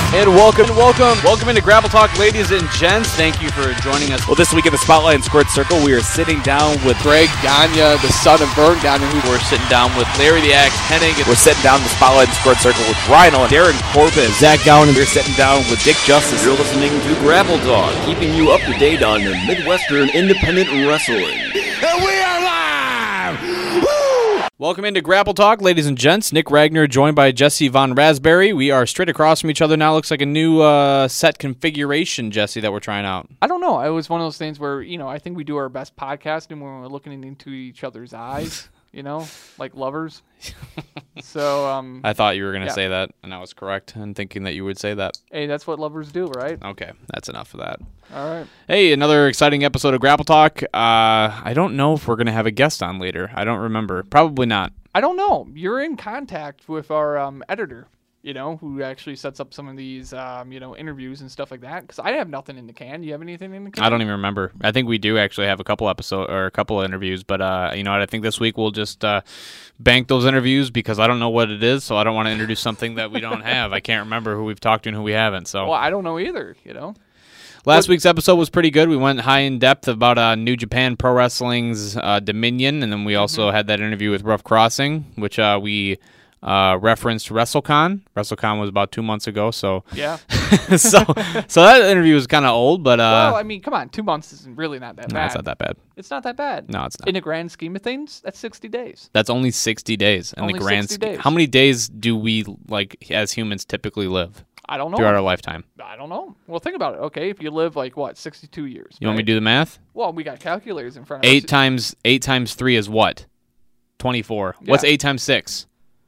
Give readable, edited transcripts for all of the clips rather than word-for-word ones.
And welcome into Grapple Talk, ladies and gents. Thank you for joining us. Well, this week in the Spotlight and Squared Circle, we are sitting down with Greg Gagne, the son of Vern Gagne. We're sitting down with Larry the Axe Hennig. We're sitting down in the Spotlight and Squared Circle with Rhino and Darren Corbin, Zach Gowan, and we're sitting down with Dick Justice. You're listening to Grapple Talk, keeping you up to date on Midwestern independent wrestling. And we are live! Woo! Welcome into Grapple Talk, ladies and gents. Nick Ragnar joined by Jesse Von Raspberry. We are straight across from each other now. Looks like a new set configuration, Jesse, that we're trying out. I don't know. It was one of those things where, I think we do our best podcasting when we're looking into each other's eyes, like lovers. So, I thought you were going to say that, and I was correct in thinking that you would say that. Hey, that's what lovers do, right? Okay, that's enough of that. All right. Hey, another exciting episode of Grapple Talk. I don't know if we're going to have a guest on later. I don't remember. Probably not. I don't know. You're in contact with our editor, who actually sets up some of these, interviews and stuff like that. Because I have nothing in the can. Do you have anything in the can? I don't even remember. I think we do actually have a couple of interviews. But you know what? I think this week we'll just bank those interviews because I don't know what it is. So I don't want to introduce something that we don't have. I can't remember who we've talked to and who we haven't. So well, I don't know either. Last week's episode was pretty good. We went high in depth about New Japan Pro Wrestling's Dominion, and then we also had that interview with Rough Crossing, which we referenced WrestleCon. WrestleCon was about 2 months ago, so yeah. so that interview was kind of old, but well, I mean, come on, 2 months isn't really not that bad. No, it's not that bad. It's not that bad. No, it's not. In the grand scheme of things, that's 60 days. That's only 60 days in only the grand 60 scheme. days. How many days do we as humans typically live? I don't know. Throughout our lifetime. I don't know. Well, think about it. Okay, if you live 62 years. You want me to do the math? Well, we got calculators in front of us. 8 times 3 is what? 24. Yeah. What's 8 times 6?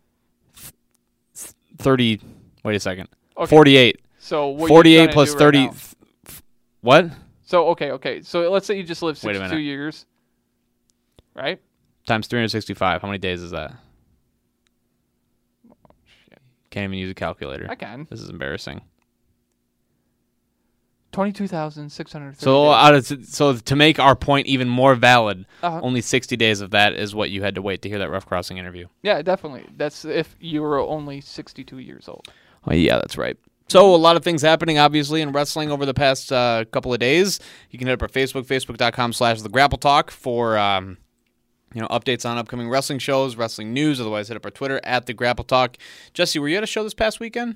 30. Wait a second. Okay. 48. So what 48 plus 30. What? So okay. So let's say you just live 62 years, right? Times 365. How many days is that? Can't even use a calculator. I can. This is embarrassing. 22,630. So to make our point even more valid, Uh-huh. only 60 days of that is what you had to wait to hear that Rough Crossing interview. Yeah, definitely. That's if you were only 62 years old. Oh, yeah, that's right. So a lot of things happening, obviously, in wrestling over the past couple of days. You can hit up our Facebook, facebook.com/thegrappletalk for updates on upcoming wrestling shows, wrestling news. Otherwise, hit up our Twitter @thegrappletalk. Jesse, were you at a show this past weekend?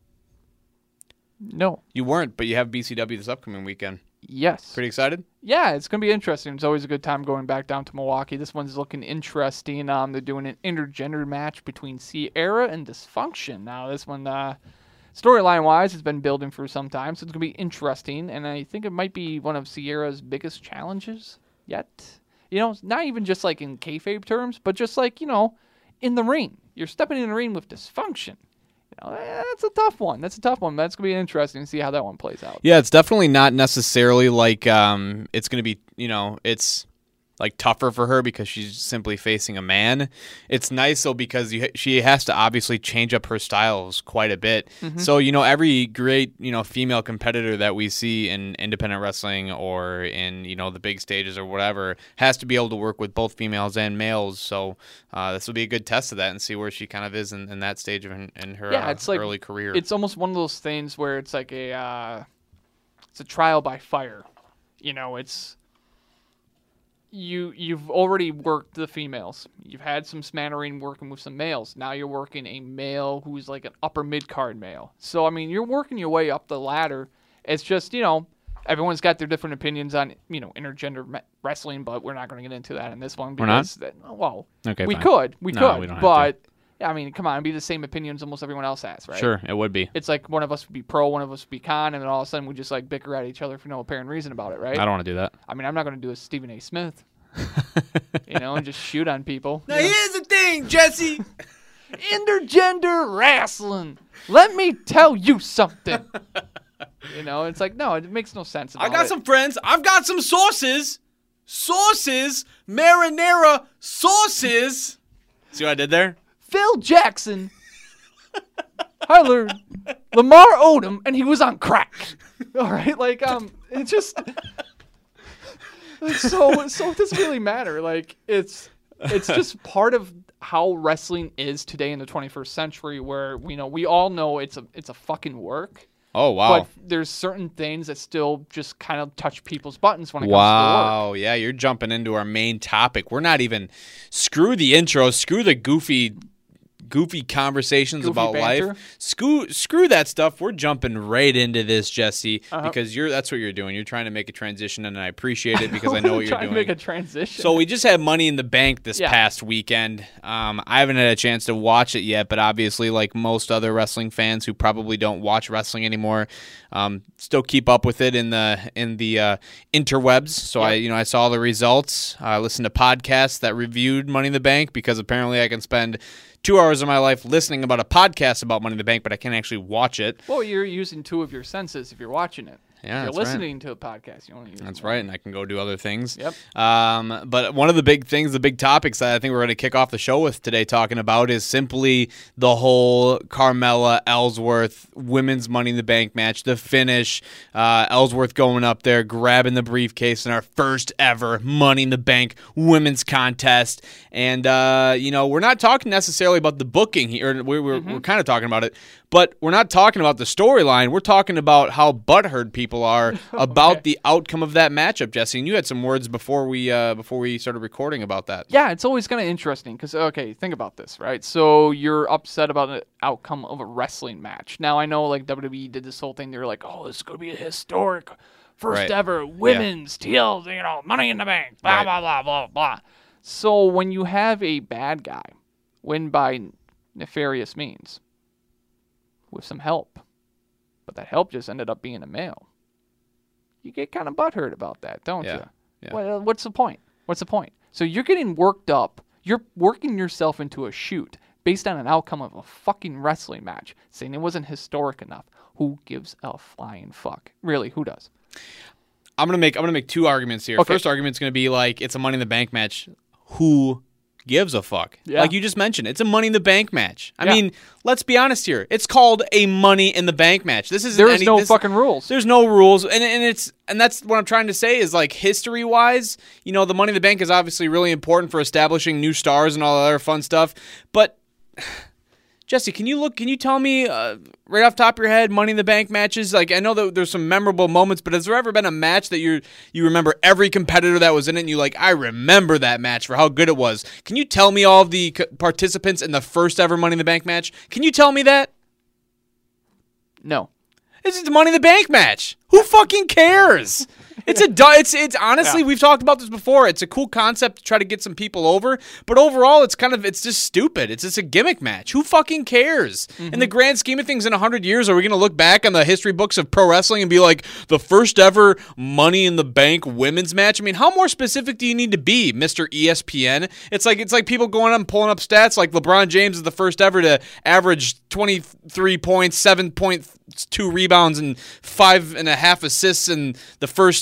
No. You weren't, but you have BCW this upcoming weekend. Yes. Pretty excited? Yeah, it's going to be interesting. It's always a good time going back down to Milwaukee. This one's looking interesting. They're doing an intergender match between Sierra and Dysfunction. Now, this one, storyline-wise, has been building for some time, so it's going to be interesting. And I think it might be one of Sierra's biggest challenges yet. Not even just in kayfabe terms, but just in the ring. You're stepping in the ring with Dysfunction. That's a tough one. That's going to be interesting to see how that one plays out. Yeah, it's definitely not necessarily it's going to be, it's tougher for her because she's simply facing a man. It's nice though because she has to obviously change up her styles quite a bit. Mm-hmm. So every great female competitor that we see in independent wrestling or in the big stages or whatever has to be able to work with both females and males. So this will be a good test of that and see where she kind of is in that stage of in her early career. It's almost one of those things where it's it's a trial by fire. It's. You've already worked the females. You've had some smattering working with some males. Now you're working a male who's an upper mid-card male. So, I mean, you're working your way up the ladder. It's just, everyone's got their different opinions on, intergender wrestling, but we're not going to get into that in this one. Because okay, we fine. could. We don't could. have But, I mean, come on. It'd be the same opinions almost everyone else has, right? Sure, it would be. It's one of us would be pro, one of us would be con, and then all of a sudden we just bicker at each other for no apparent reason about it, right? I don't want to do that. I mean, I'm not going to do a Stephen A. Smith. And just shoot on people. Now here's the thing, Jesse. Intergender wrestling. Let me tell you something. It's no, it makes no sense. I got some friends. I've got some sources. Marinara sauces. See what I did there? Phil Jackson hired Lamar Odom, and he was on crack. All right, it's just. So it doesn't really matter. It's just part of how wrestling is today in the 21st century, where we all know it's a fucking work. Oh, wow. But there's certain things that still just kind of touch people's buttons when it comes to Wow. work. Yeah, you're jumping into our main topic. We're not even screw the intro, screw the goofy conversations Goofy about banter? life. Screw that stuff. We're jumping right into this, Jesse, because that's what you're doing. You're trying to make a transition, and I appreciate it because I know what you're trying doing. to make a transition. So we just had Money in the Bank this Yeah. past weekend. I haven't had a chance to watch it yet, but obviously, like most other wrestling fans who probably don't watch wrestling anymore, still keep up with it in the interwebs. So I saw the results. I listened to podcasts that reviewed Money in the Bank because apparently I can spend 2 hours of my life listening about a podcast about Money in the Bank, but I can't actually watch it. Well, you're using 2 of your senses if you're watching it. Yeah, if that's you're right. listening to a podcast, you only use That's one. right, and I can go do other things. Yep. But one of the big things, the big topics that I think we're going to kick off the show with today talking about is simply the whole Carmella Ellsworth women's Money in the Bank match, the finish, Ellsworth going up there, grabbing the briefcase in our first ever Money in the Bank women's contest. And, we're not talking necessarily about the booking here. We're kind of talking about it. But we're not talking about the storyline. We're talking about how butthurt people are about the outcome of that matchup, Jesse. And you had some words before we started recording about that. Yeah, it's always kind of interesting because, okay, think about this, right? So you're upset about the outcome of a wrestling match. Now, I know, like, WWE did this whole thing. They were like, oh, this is going to be a historic first Right. ever women's TLC, Money in the Bank, blah, Right. blah, blah, blah, blah. So when you have a bad guy win by nefarious means with some help, but that help just ended up being a male, you get kind of butthurt about that, don't Yeah, you? yeah. Well, what's the point? What's the point? So you're getting worked up. You're working yourself into a shoot based on an outcome of a fucking wrestling match, saying it wasn't historic enough. Who gives a flying fuck? Really, who does? I'm gonna make 2 arguments here. Okay. First argument's gonna be like it's a Money in the Bank match. Who gives a fuck? Yeah. Like you just mentioned, it's a Money in the Bank match. I Yeah. mean, let's be honest here. It's called a Money in the Bank match. This is There's no fucking rules. There's no rules, and that's what I'm trying to say is like history wise, the Money in the Bank is obviously really important for establishing new stars and all that other fun stuff. But Jesse, can you tell me right off the top of your head Money in the Bank matches? Like I know that there's some memorable moments, but has there ever been a match that you remember every competitor that was in it and you like I remember that match for how good it was? Can you tell me all of the participants in the first ever Money in the Bank match? Can you tell me that? No. This is the Money in the Bank match. Who fucking cares? It's honestly, we've talked about this before. It's a cool concept to try to get some people over, but overall, it's just stupid. It's just a gimmick match. Who fucking cares? In the grand scheme of things, in 100 years, are we going to look back on the history books of pro wrestling and be like, the first ever Money in the Bank women's match? I mean, how more specific do you need to be, Mr. ESPN? It's like people going up and pulling up stats like LeBron James is the first ever to average 23 points, 7.2 rebounds, and 5.5 assists in the first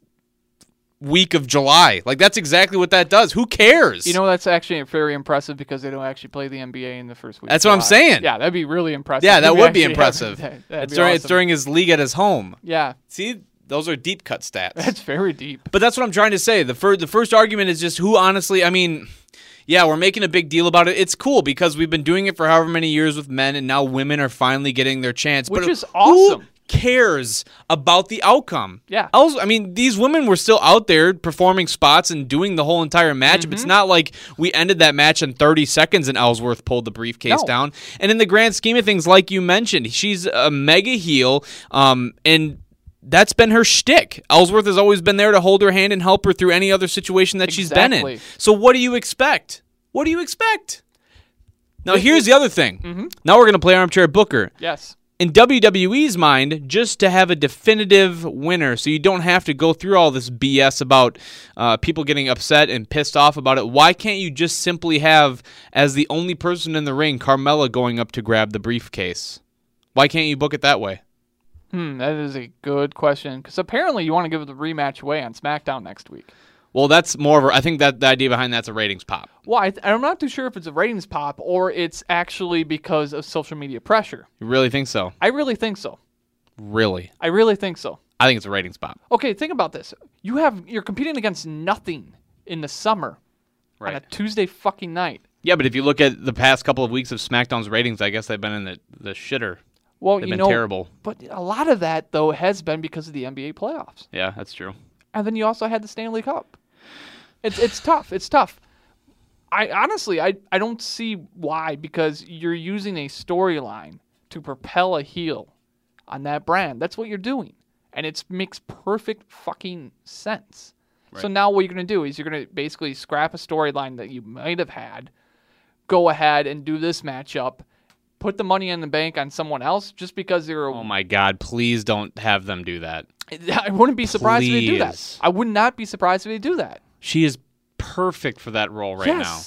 week of July. Like that's exactly what that does. Who cares? That's actually very impressive because they don't actually play the NBA in the first week. That's of what I'm July. saying. Yeah, that'd be really impressive. Yeah, that If we would be actually impressive. have it. It's That'd be during his league at his home. Yeah, See, those are deep cut stats. that's very deep. But that's what I'm trying to say. The first argument is just who honestly, I mean, yeah, we're making a big deal about it. It's cool because we've been doing it for however many years with men, and now women are finally getting their chance. Which but is awesome. Who cares about the outcome? Yeah. I mean, these women were still out there performing spots and doing the whole entire match. It's not like we ended that match in 30 seconds and Ellsworth pulled the briefcase No. down. And in the grand scheme of things, like you mentioned, she's a mega heel, and that's been her shtick. Ellsworth has always been there to hold her hand and help her through any other situation that she's been Exactly. in. So what do you expect? What do you expect? Now, here's the other thing. Now we're going to play Armchair Booker. Yes. In WWE's mind, just to have a definitive winner, so you don't have to go through all this BS about people getting upset and pissed off about it, why can't you just simply have, as the only person in the ring, Carmella going up to grab the briefcase? Why can't you book it that way? That is a good question because apparently you want to give the rematch away on SmackDown next week. Well, that's more of a, I think that the idea behind that's a ratings pop. Well, I'm not too sure if it's a ratings pop or it's actually because of social media pressure. You really think so? I really think so. Really? I really think so. I think it's a ratings pop. Okay, think about this. You're competing against nothing in the summer on a Tuesday fucking night. Yeah, but if you look at the past couple of weeks of SmackDown's ratings, I guess they've been in the shitter. Well, They've you been know, terrible. but a lot of that though has been because of the NBA playoffs, Yeah, that's true. and then you also had the Stanley Cup. It's tough. It's tough. I honestly I don't see why, because you're using a storyline to propel a heel on that brand. That's what you're doing, and it makes perfect fucking sense. Right. So now what you're going to do is you're going to basically scrap a storyline that you might have had, go ahead and do this matchup, put the money in the bank on someone else just because they're. Oh my God! Please don't have them do that. I wouldn't be surprised if they do that. Please. I would not be surprised if they do that. She is perfect for that role right now.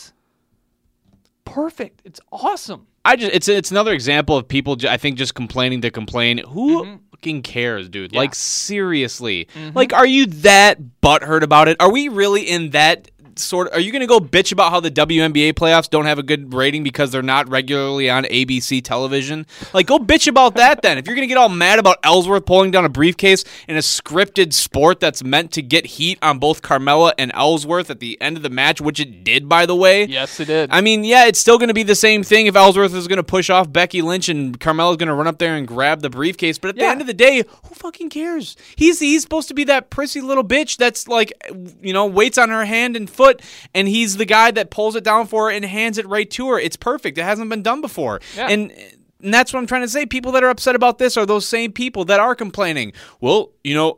Perfect. It's awesome. It's another example of people I think just complaining to complain. Who fucking cares, dude? Yeah. Like seriously. Like, are you that butthurt about it? Are we really in that sort? Are you going to go bitch about how the WNBA playoffs don't have a good rating because they're not regularly on ABC television? Like, go bitch about that then. If you're going to get all mad about Ellsworth pulling down a briefcase in a scripted sport that's meant to get heat on both Carmella and Ellsworth at the end of the match, which it did, by the way. Yes, it did. I mean, yeah, it's still going to be the same thing if Ellsworth is going to push off Becky Lynch and Carmella's going to run up there and grab the briefcase. But at the end of the day, who fucking cares? He's supposed to be that prissy little bitch that's like, waits on her hand and foot, and he's the guy that pulls it down for her and hands it right to her. It's perfect. It hasn't been done before. Yeah. And that's what I'm trying to say. People that are upset about this are those same people that are complaining. Well,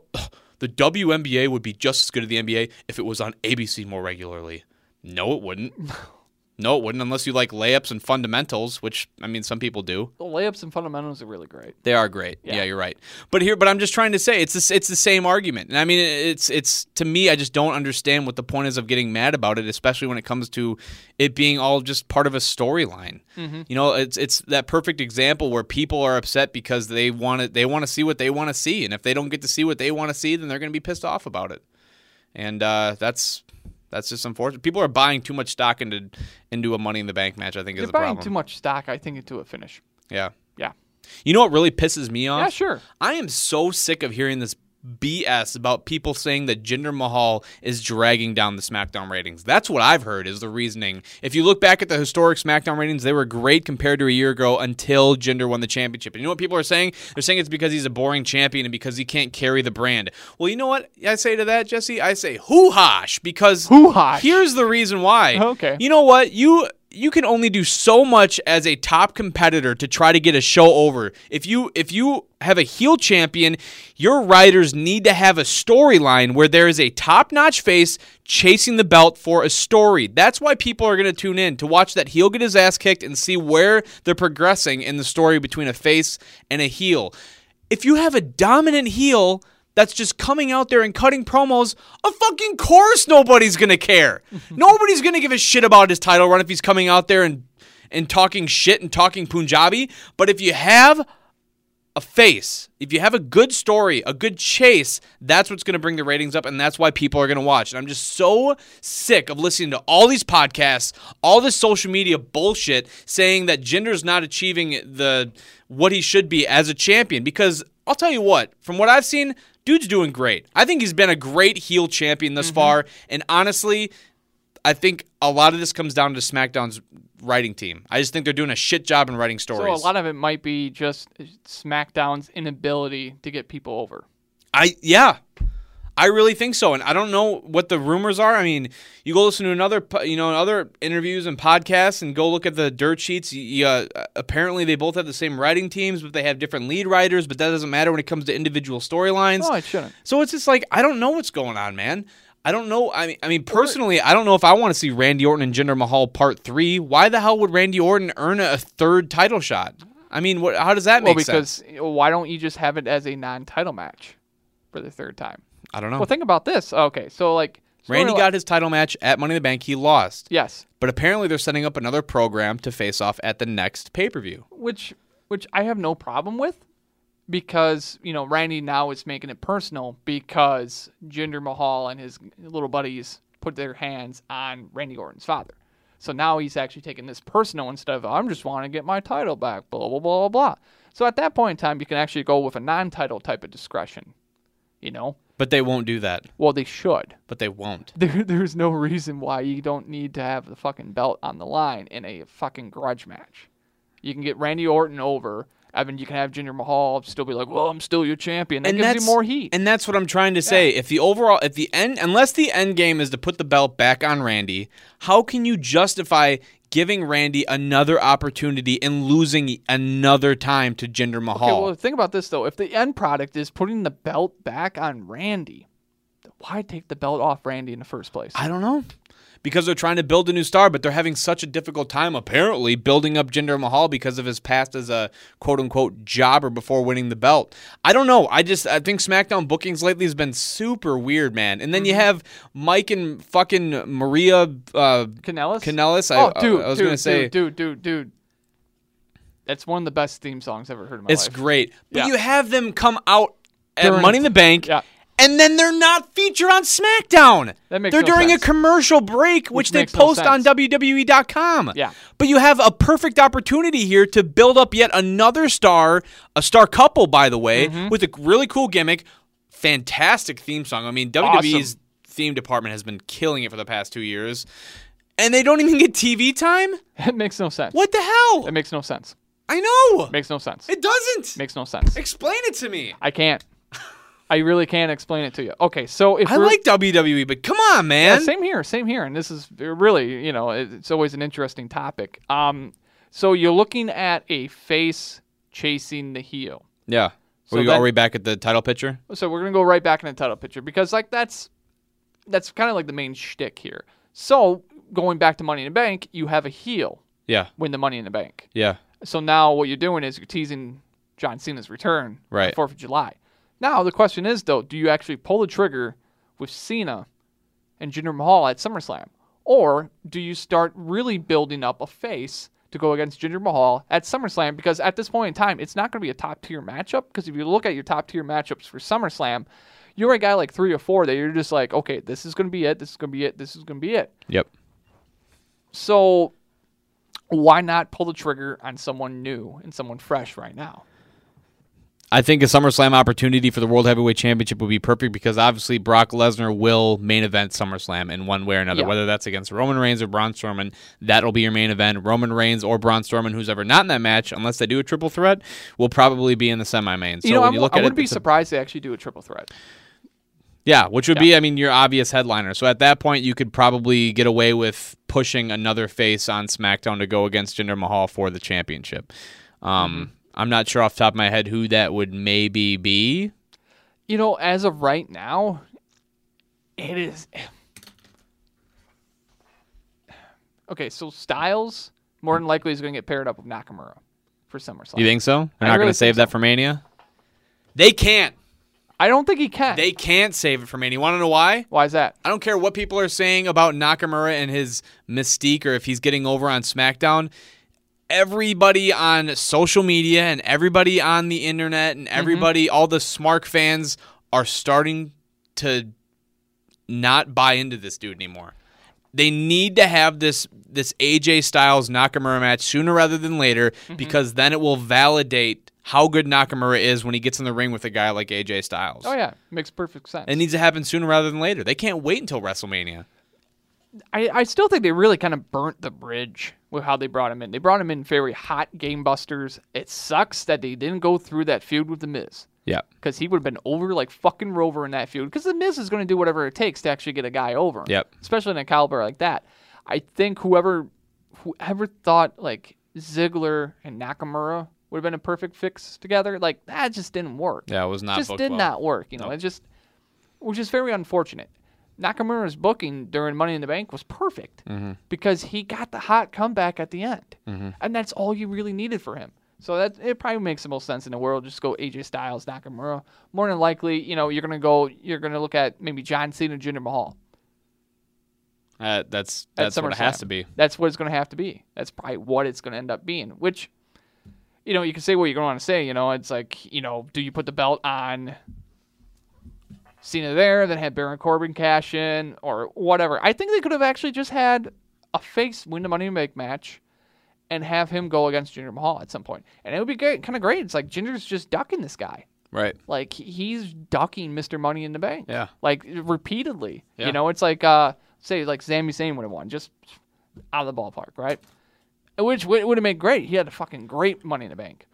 the WNBA would be just as good as the NBA if it was on ABC more regularly. No, it wouldn't. No, it wouldn't, unless you like layups and fundamentals, which, I mean, some people do. The layups and fundamentals are really great. They are great. Yeah, you're right. But I'm just trying to say it's the same argument. And I mean, it's to me, I just don't understand what the point is of getting mad about it, especially when it comes to it being all just part of a storyline. It's that perfect example where people are upset because they want to see what they want to see, and if they don't get to see what they want to see, then they're going to be pissed off about it. And that's just unfortunate. People are buying too much stock into a Money in the Bank match, I think, is the problem. They're buying too much stock, I think, into a finish. Yeah. Yeah. You know what really pisses me off? Yeah, sure. I am so sick of hearing this BS about people saying that Jinder Mahal is dragging down the SmackDown ratings. That's what I've heard is the reasoning. If you look back at the historic SmackDown ratings, they were great compared to a year ago until Jinder won the championship. And you know what people are saying? They're saying it's because he's a boring champion and because he can't carry the brand. Well, you know what I say to that, Jesse? I say hoo-hash, because here's the reason why. Okay. You know what? You can only do so much as a top competitor to try to get a show over. If you have a heel champion, your writers need to have a storyline where there is a top-notch face chasing the belt for a story. That's why people are going to tune in, to watch that heel get his ass kicked and see where they're progressing in the story between a face and a heel. If you have a dominant heel that's just coming out there and cutting promos, of fucking course nobody's going to care. Nobody's going to give a shit about his title run if he's coming out there and talking shit and talking Punjabi. But if you have a face, if you have a good story, a good chase, that's what's going to bring the ratings up, and that's why people are going to watch. And I'm just so sick of listening to all these podcasts, all this social media bullshit saying that Jinder's not achieving what he should be as a champion. Because I'll tell you what, from what I've seen, dude's doing great. I think he's been a great heel champion thus far, and honestly, I think a lot of this comes down to SmackDown's writing team. I just think they're doing a shit job in writing stories. So a lot of it might be just SmackDown's inability to get people over. I really think so, and I don't know what the rumors are. I mean, you go listen to other interviews and podcasts, and go look at the dirt sheets. Apparently, they both have the same writing teams, but they have different lead writers. But that doesn't matter when it comes to individual storylines. No, it shouldn't. So it's just like, I don't know what's going on, man. I don't know. I mean, personally, I don't know if I want to see Randy Orton and Jinder Mahal Part 3. Why the hell would Randy Orton earn a third title shot? I mean, how does that make sense? Well, because why don't you just have it as a non-title match for the third time? I don't know. Well, think about this. Okay, so Randy got his title match at Money in the Bank. He lost. Yes. But apparently they're setting up another program to face off at the next pay-per-view. Which I have no problem with, because, Randy now is making it personal because Jinder Mahal and his little buddies put their hands on Randy Orton's father. So now he's actually taking this personal instead of, I'm just want to get my title back, blah, blah, blah, blah, blah. So at that point in time, you can actually go with a non-title type of discretion, But they won't do that. Well, they should. But they won't. There's no reason why you don't need to have the fucking belt on the line in a fucking grudge match. You can get Randy Orton over Evan, you can have Jinder Mahal still be like, well, I'm still your champion. That And gives that's- you more heat. And that's what I'm trying to say. If the unless the end game is to put the belt back on Randy, how can you justify giving Randy another opportunity and losing another time to Jinder Mahal? Okay, well, think about this, though. If the end product is putting the belt back on Randy, then why take the belt off Randy in the first place? I don't know. Because they're trying to build a new star, but they're having such a difficult time, apparently, building up Jinder Mahal because of his past as a quote-unquote jobber before winning the belt. I don't know. I think SmackDown bookings lately has been super weird, man. And then you have Mike and fucking Maria Kanellis. I was going to say... Dude. That's one of the best theme songs I've ever heard in my life. It's great. But Yeah. you have them come out at During- Money in the Bank... Yeah. And then they're not featured on SmackDown. That makes they're no during sense. a commercial break, which they makes no post on sense. WWE.com. Yeah. But you have a perfect opportunity here to build up yet another star, a star couple, by the way, Mm-hmm. with a really cool gimmick, fantastic theme song. I mean, WWE's theme department has been killing it for the past 2 years. And they don't even get TV time? It makes no sense. What the hell? It makes no sense. I know. Makes no sense. It doesn't. Makes no sense. Explain it to me. I can't. I really can't explain it to you. Okay, so if I we're- like WWE, but come on, man. Yeah, same here. And this is really, it's always an interesting topic. So you're looking at a face chasing the heel. Yeah. So Are we back at the title picture? So we're gonna go right back in the title picture because that's kind of like the main shtick here. So going back to Money in the Bank, you have a heel Yeah. win the Money in the Bank. Yeah. So now what you're doing is you're teasing John Cena's return Right. on 4th of July. Now the question is, though, do you actually pull the trigger with Cena and Jinder Mahal at SummerSlam? Or do you start really building up a face to go against Jinder Mahal at SummerSlam? Because at this point in time, it's not going to be a top-tier matchup. Because if you look at your top-tier matchups for SummerSlam, you're a guy like 3 or 4 that you're just like, okay, this is going to be it, this is going to be it, this is going to be it. Yep. So why not pull the trigger on someone new and someone fresh right now? I think a SummerSlam opportunity for the World Heavyweight Championship would be perfect because obviously Brock Lesnar will main event SummerSlam in one way or another, Yeah. whether that's against Roman Reigns or Braun Strowman. That'll be your main event. Roman Reigns or Braun Strowman, who's ever not in that match, unless they do a triple threat, will probably be in the semi-main. So when you look I at wouldn't it, be surprised they actually do a triple threat. yeah, which would be, I mean, your obvious headliner. So at that point, you could probably get away with pushing another face on SmackDown to go against Jinder Mahal for the championship. I'm not sure off the top of my head who that would maybe be. As of right now, it is. Okay, so Styles more than likely is going to get paired up with Nakamura for SummerSlam. You think so? They're I not going really to save think that for Mania? They can't. I don't think he can. They can't save it for Mania. You want to know why? Why is that? I don't care what people are saying about Nakamura and his mystique or if he's getting over on SmackDown. Everybody on social media and everybody on the internet and everybody, all the Smark fans are starting to not buy into this dude anymore. They need to have this AJ Styles Nakamura match sooner rather than later because then it will validate how good Nakamura is when he gets in the ring with a guy like AJ Styles. Oh yeah, makes perfect sense. It needs to happen sooner rather than later. They can't wait until WrestleMania. I still think they really kind of burnt the bridge with how they brought him in. They brought him in very hot game busters. It sucks that they didn't go through that feud with The Miz. Yeah. Because he would have been over like fucking Rover in that feud. Because The Miz is going to do whatever it takes to actually get a guy over. Yep. Especially in a caliber like that. I think whoever thought like Ziggler and Nakamura would have been a perfect fix together, like that just didn't work. Yeah, it was not just booked did well. not work. Nope. It just, which is very unfortunate. Nakamura's booking during Money in the Bank was perfect because he got the hot comeback at the end, and that's all you really needed for him. So that it probably makes the most sense in the world. Just go AJ Styles, Nakamura. More than likely, you're gonna look at maybe John Cena, Jinder Mahal. That's At what it SummerSlam. has to be. That's what it's going to have to be. That's probably what it's going to end up being. Which, you can say what you're going to want to say. It's like, do you put the belt on Cena there, then have Baron Corbin cash in, or whatever? I think they could have actually just had a face win the Money in the Bank match and have him go against Jinder Mahal at some point. And it would be kind of great. It's like Jinder's just ducking this guy. Right. Like, he's ducking Mr. Money in the Bank. Yeah. Like, repeatedly. Yeah. It's like, say, like Sami Zayn would have won. Just out of the ballpark, right? Which would have made great. He had a fucking great Money in the Bank.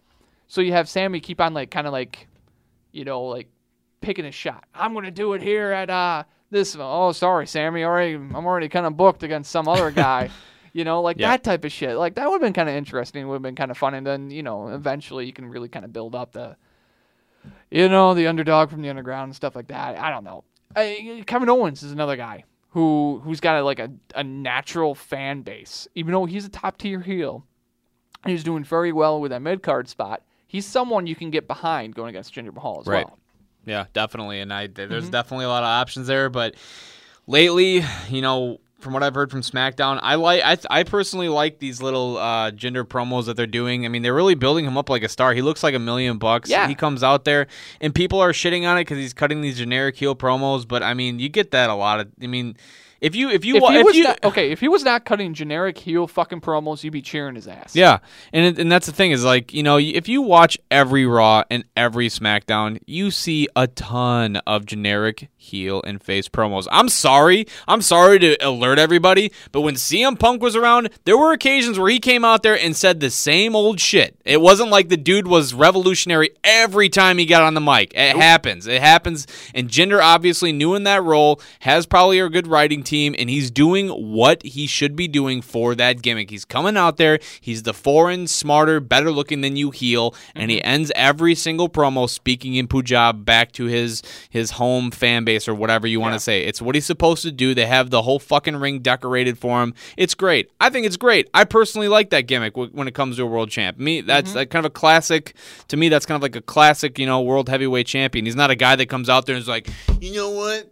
So you have Sammy keep on like kind of like, you know, like picking a shot. I'm gonna do it here at this. Oh, sorry, Sammy. I'm already kind of booked against some other guy. You know, like that type of shit. Like that would have been kind of interesting. Would have been kind of fun. And then, you know, eventually you can really kind of build up the, you know, the underdog from the underground and stuff like that. I don't know. Kevin Owens is another guy who's got a natural fan base. Even though he's a top tier heel, he's doing very well with that mid card spot. He's someone you can get behind going against Jinder Mahal as well. Yeah, definitely. And there's definitely a lot of options there. But lately, you know, from what I've heard from SmackDown, I personally like these little Jinder promos that they're doing. I mean, they're really building him up like a star. He looks like $1 million. Yeah. He comes out there, and people are shitting on it because he's cutting these generic heel promos. But I mean, you get that a lot of. I mean, if he was not cutting generic heel fucking promos, you'd be cheering his ass. Yeah, and that's the thing is, like, you know, if you watch every Raw and every SmackDown, you see a ton of generic heel and face promos. I'm sorry to alert everybody, but when CM Punk was around, there were occasions where he came out there and said the same old shit. It wasn't like the dude was revolutionary every time he got on the mic. It happens, and Jinder obviously knew in that role, has probably a good writing team, and he's doing what he should be doing for that gimmick. He's coming out there, he's the foreign, smarter, better looking than you heel, and he ends every single promo speaking in Punjab back to his home fan base or whatever you want to say. It's what he's supposed to do. They have the whole fucking ring decorated for him. It's great. I think it's great. I personally like that gimmick when it comes to a world champ. That's like kind of a classic. To me, that's kind of like a classic, you know, world heavyweight champion. He's not a guy that comes out there and is like, you know what?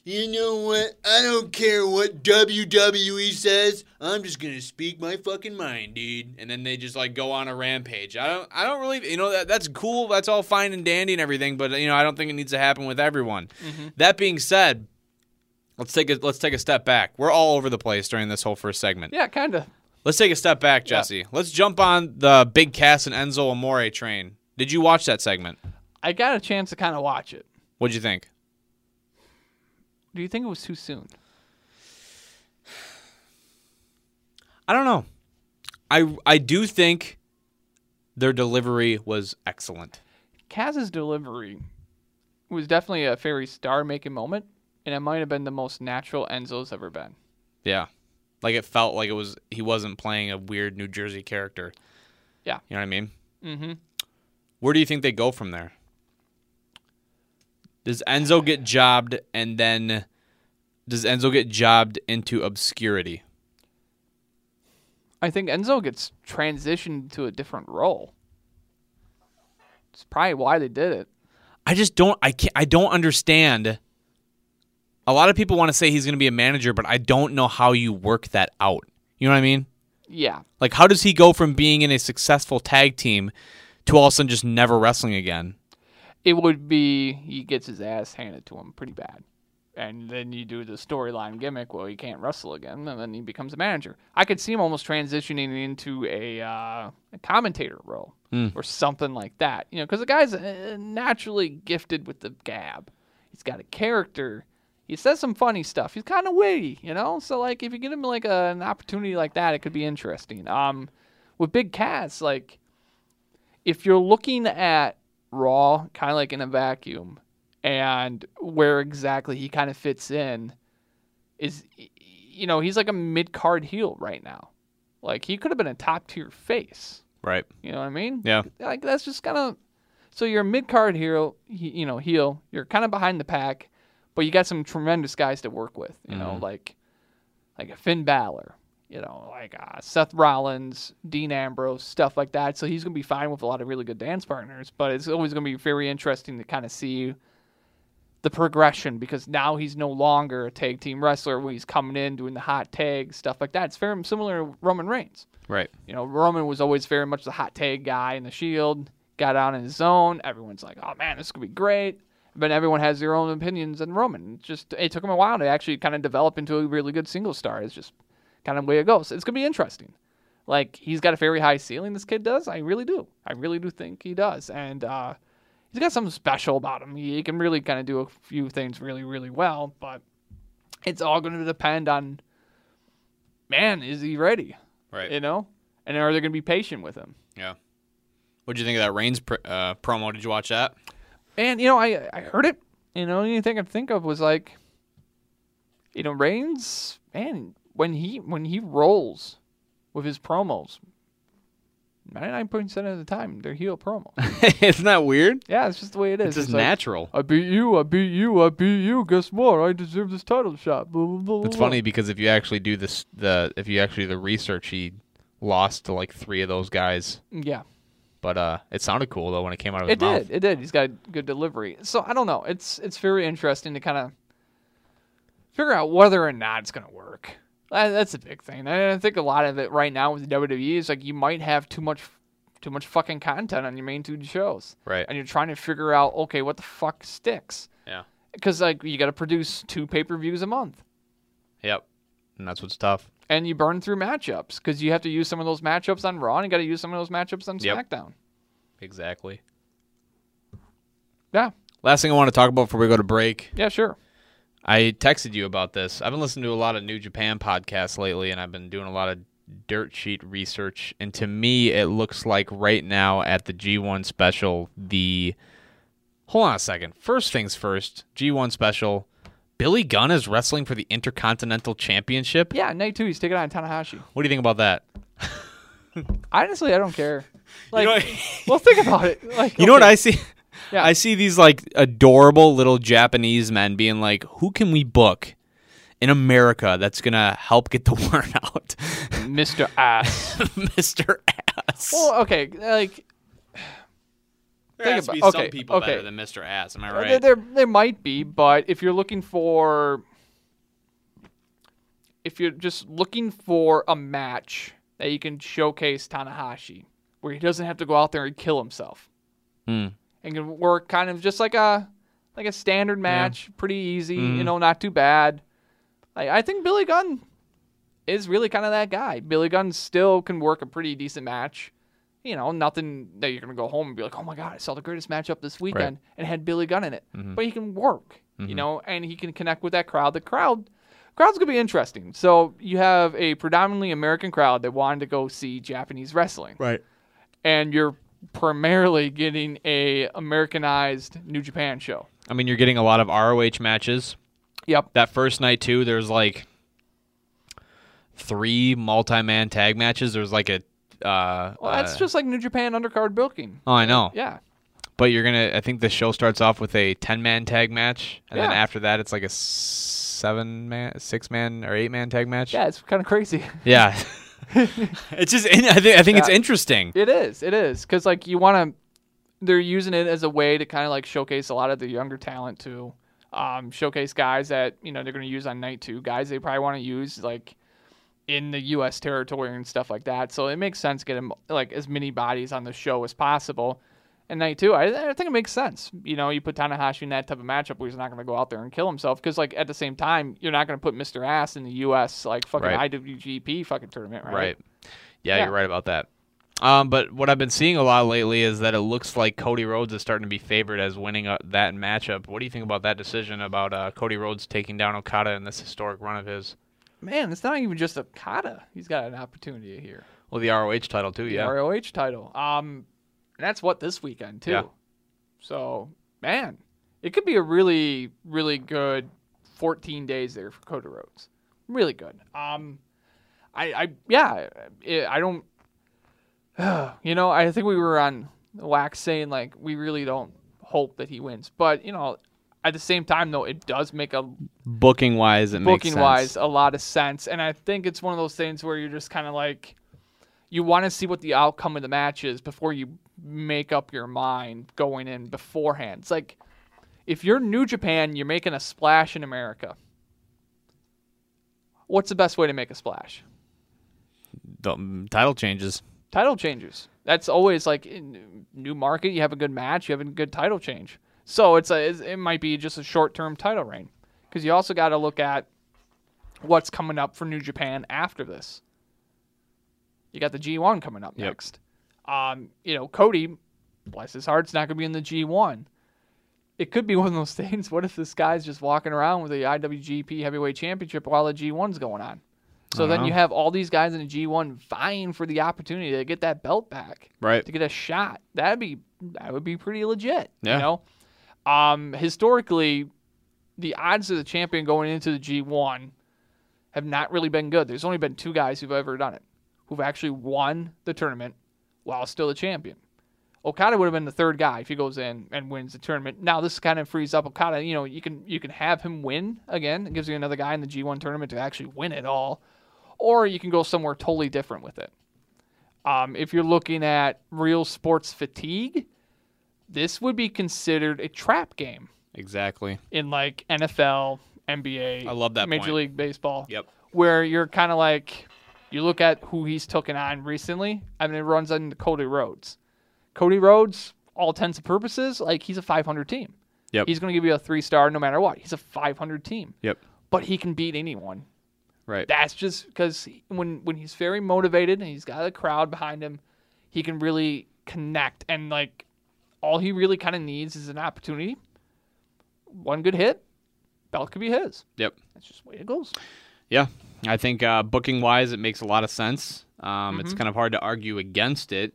I don't care what WWE says. I'm just gonna speak my fucking mind, dude. And then they just like go on a rampage. I don't really, you know, that's cool. That's all fine and dandy and everything, but you know, I don't think it needs to happen with everyone. That being said, let's take a step back. We're all over the place during this whole first segment. Yeah, kind of. Let's take a step back, Jesse. Let's jump on the Big Cass and Enzo Amore train. Did you watch that segment? I got a chance to kind of watch it. What'd you think? Do you think it was too soon? I don't know. I do think their delivery was excellent. Kaz's delivery was definitely a very star-making moment, and it might have been the most natural Enzo's ever been. Yeah. Like it felt like he wasn't playing a weird New Jersey character. Yeah. You know what I mean? Mm-hmm. Where do you think they go from there? Does Enzo get jobbed, and then does Enzo get jobbed into obscurity? I think Enzo gets transitioned to a different role. It's probably why they did it. I just don't. I don't understand. A lot of people want to say he's going to be a manager, but I don't know how you work that out. You know what I mean? Yeah. Like, how does he go from being in a successful tag team to all of a sudden just never wrestling again? It would be he gets his ass handed to him pretty bad. And then you do the storyline gimmick, well, he can't wrestle again, and then he becomes a manager. I could see him almost transitioning into a commentator role or something like that. You know, because the guy's naturally gifted with the gab. He's got a character. He says some funny stuff. He's kind of witty, you know? So, like, if you get him, like, an opportunity like that, it could be interesting. With Big Cass, like, if you're looking at Raw kind of like in a vacuum and where exactly he kind of fits in is, you know, he's like a mid-card heel right now. Like, he could have been a top-tier face. Right. You know what I mean? Yeah. Like, that's just kind of... So you're a mid-card heel. You're kind of behind the pack, but you got some tremendous guys to work with, you know, like a Finn Balor, you know, like Seth Rollins, Dean Ambrose, stuff like that. So he's going to be fine with a lot of really good dance partners, but it's always going to be very interesting to kind of see the progression because now he's no longer a tag team wrestler when he's coming in, doing the hot tag, stuff like that. It's very similar to Roman Reigns. Right. You know, Roman was always very much the hot tag guy in the Shield, got out in his zone. Everyone's like, oh man, this is going to be great. But everyone has their own opinions on Roman. It took him a while to actually kind of develop into a really good single star. It's just kind of the way it goes. It's going to be interesting. Like, he's got a very high ceiling, this kid does. I really do. I really do think he does. And he's got something special about him. He can really kind of do a few things really, really well. But it's all going to depend on, man, is he ready? Right. You know? And are they going to be patient with him? Yeah. What'd you think of that Reigns promo? Did you watch that? And, I heard it. The only thing I could think of was like, Reigns, man, when he rolls with his promos, 99% of the time, they're heel promo. Isn't that weird? Yeah, it's just the way it is. It's just like, natural. I beat you, I beat you, I beat you. Guess what? I deserve this title shot. Blah, blah, blah, It's blah. funny because if you actually do the research, he lost to like 3 of those guys. Yeah. But it sounded cool though when it came out of his mouth. It did. He's got good delivery. So I don't know. It's very interesting to kind of figure out whether or not it's gonna work. That's a big thing. I think a lot of it right now with WWE is like you might have too much fucking content on your main 2 shows. Right. And you're trying to figure out, okay, what the fuck sticks? Yeah. Because like you got to produce 2 pay-per-views a month. Yep. And that's what's tough. And you burn through matchups because you have to use some of those matchups on Raw and you got to use some of those matchups on SmackDown. Exactly. Yeah. Last thing I want to talk about before we go to break. Yeah, sure. I texted you about this. I've been listening to a lot of New Japan podcasts lately, and I've been doing a lot of dirt sheet research. And to me, it looks like right now at the G1 special, hold on a second. First things first, G1 special, Billy Gunn is wrestling for the Intercontinental Championship. Yeah, night 2, he's taking on Tanahashi. What do you think about that? Honestly, I don't care. Like, You know what- well, think about it. Like, You know what okay, I see? Yeah. I see these like adorable little Japanese men being like, who can we book in America that's going to help get the word out? Mr. Ass. Mr. Ass. Well, okay, like there has to be about- some okay, people okay. better than Mr. Ass. Am I right? there might be, but if you're just looking for a match that you can showcase Tanahashi, where he doesn't have to go out there and kill himself, and can work kind of just like a standard match, pretty easy, not too bad. I think Billy Gunn is really kind of that guy. Billy Gunn still can work a pretty decent match. Nothing that you're going to go home and be like, oh my God, I saw the greatest matchup this weekend and it had Billy Gunn in it. But he can work, and he can connect with that crowd. The crowd's going to be interesting. So you have a predominantly American crowd that wanted to go see Japanese wrestling. Right. And you're primarily getting a Americanized New Japan show. I mean, you're getting a lot of ROH matches. Yep. That first night, too, there's like 3 multi-man tag matches. There's like a... Well, that's just like New Japan undercard booking. Oh, I know. Yeah. But I think the show starts off with a 10-man tag match, and then after that, it's like a 7-man, 6-man, or 8-man tag match. Yeah, it's kind of crazy. Yeah. It's just, I think it's interesting. It is, because like they're using it as a way to kind of like showcase a lot of the younger talent too. Showcase guys that they're going to use on night 2, guys they probably want to use like in the U.S. territory and stuff like that. So it makes sense to get them like as many bodies on the show as possible. And night 2, I think it makes sense. You put Tanahashi in that type of matchup where he's not going to go out there and kill himself. Because, like, at the same time, you're not going to put Mr. Ass in the U.S., like, fucking IWGP fucking tournament, right? Right. Yeah, you're right about that. But what I've been seeing a lot lately is that it looks like Cody Rhodes is starting to be favored as winning that matchup. What do you think about that decision about Cody Rhodes taking down Okada in this historic run of his? Man, it's not even just Okada. He's got an opportunity here. Well, the ROH title, too, The ROH title. And that's this weekend, too. Yeah. So, man, it could be a really, really good 14 days there for Cody Rhodes. Really good. I don't, I think we were on wax saying, like, we really don't hope that he wins. But, at the same time, though, it does make Booking-wise, it makes sense. Booking-wise, a lot of sense. And I think it's one of those things where you're just kind of like, you want to see what the outcome of the match is before you make up your mind going in beforehand. It's like, if you're New Japan, you're making a splash in America. What's the best way to make a splash? The title changes. Title changes. That's always like in new market. You have a good match. You have a good title change. So it might be just a short-term title reign, because you also got to look at what's coming up for New Japan after this. You got the G1 coming up next. Cody, bless his heart, is not going to be in the G1. It could be one of those things. What if this guy's just walking around with the IWGP Heavyweight Championship while the G1's going on? So then you have all these guys in the G1 vying for the opportunity to get that belt back, Right. to get a shot. That would be pretty legit. Yeah. You know, historically, the odds of the champion going into the G1 have not really been good. There's only been 2 guys who've ever done it, who've actually won the tournament while still the champion. Okada would have been the 3rd guy if he goes in and wins the tournament. Now this kind of frees up Okada. You know, you can have him win again. It gives you another guy in the G1 tournament to actually win it all. Or you can go somewhere totally different with it. If you're looking at real sports fatigue, this would be considered a trap game. Exactly. In like NFL, NBA, I love that Major point. League Baseball. Yep. Where you're kind of like, you look at who he's taken on recently. I mean, it runs into Cody Rhodes. Cody Rhodes, all intents and purposes, like he's a 500 team. Yep. He's going to give you a 3-star no matter what. He's a 500 team. Yep. But he can beat anyone. Right. That's just because when he's very motivated and he's got a crowd behind him, he can really connect. And like all he really kind of needs is an opportunity. One good hit, belt could be his. Yep. That's just the way it goes. Yeah. I think booking wise, it makes a lot of sense. It's kind of hard to argue against it.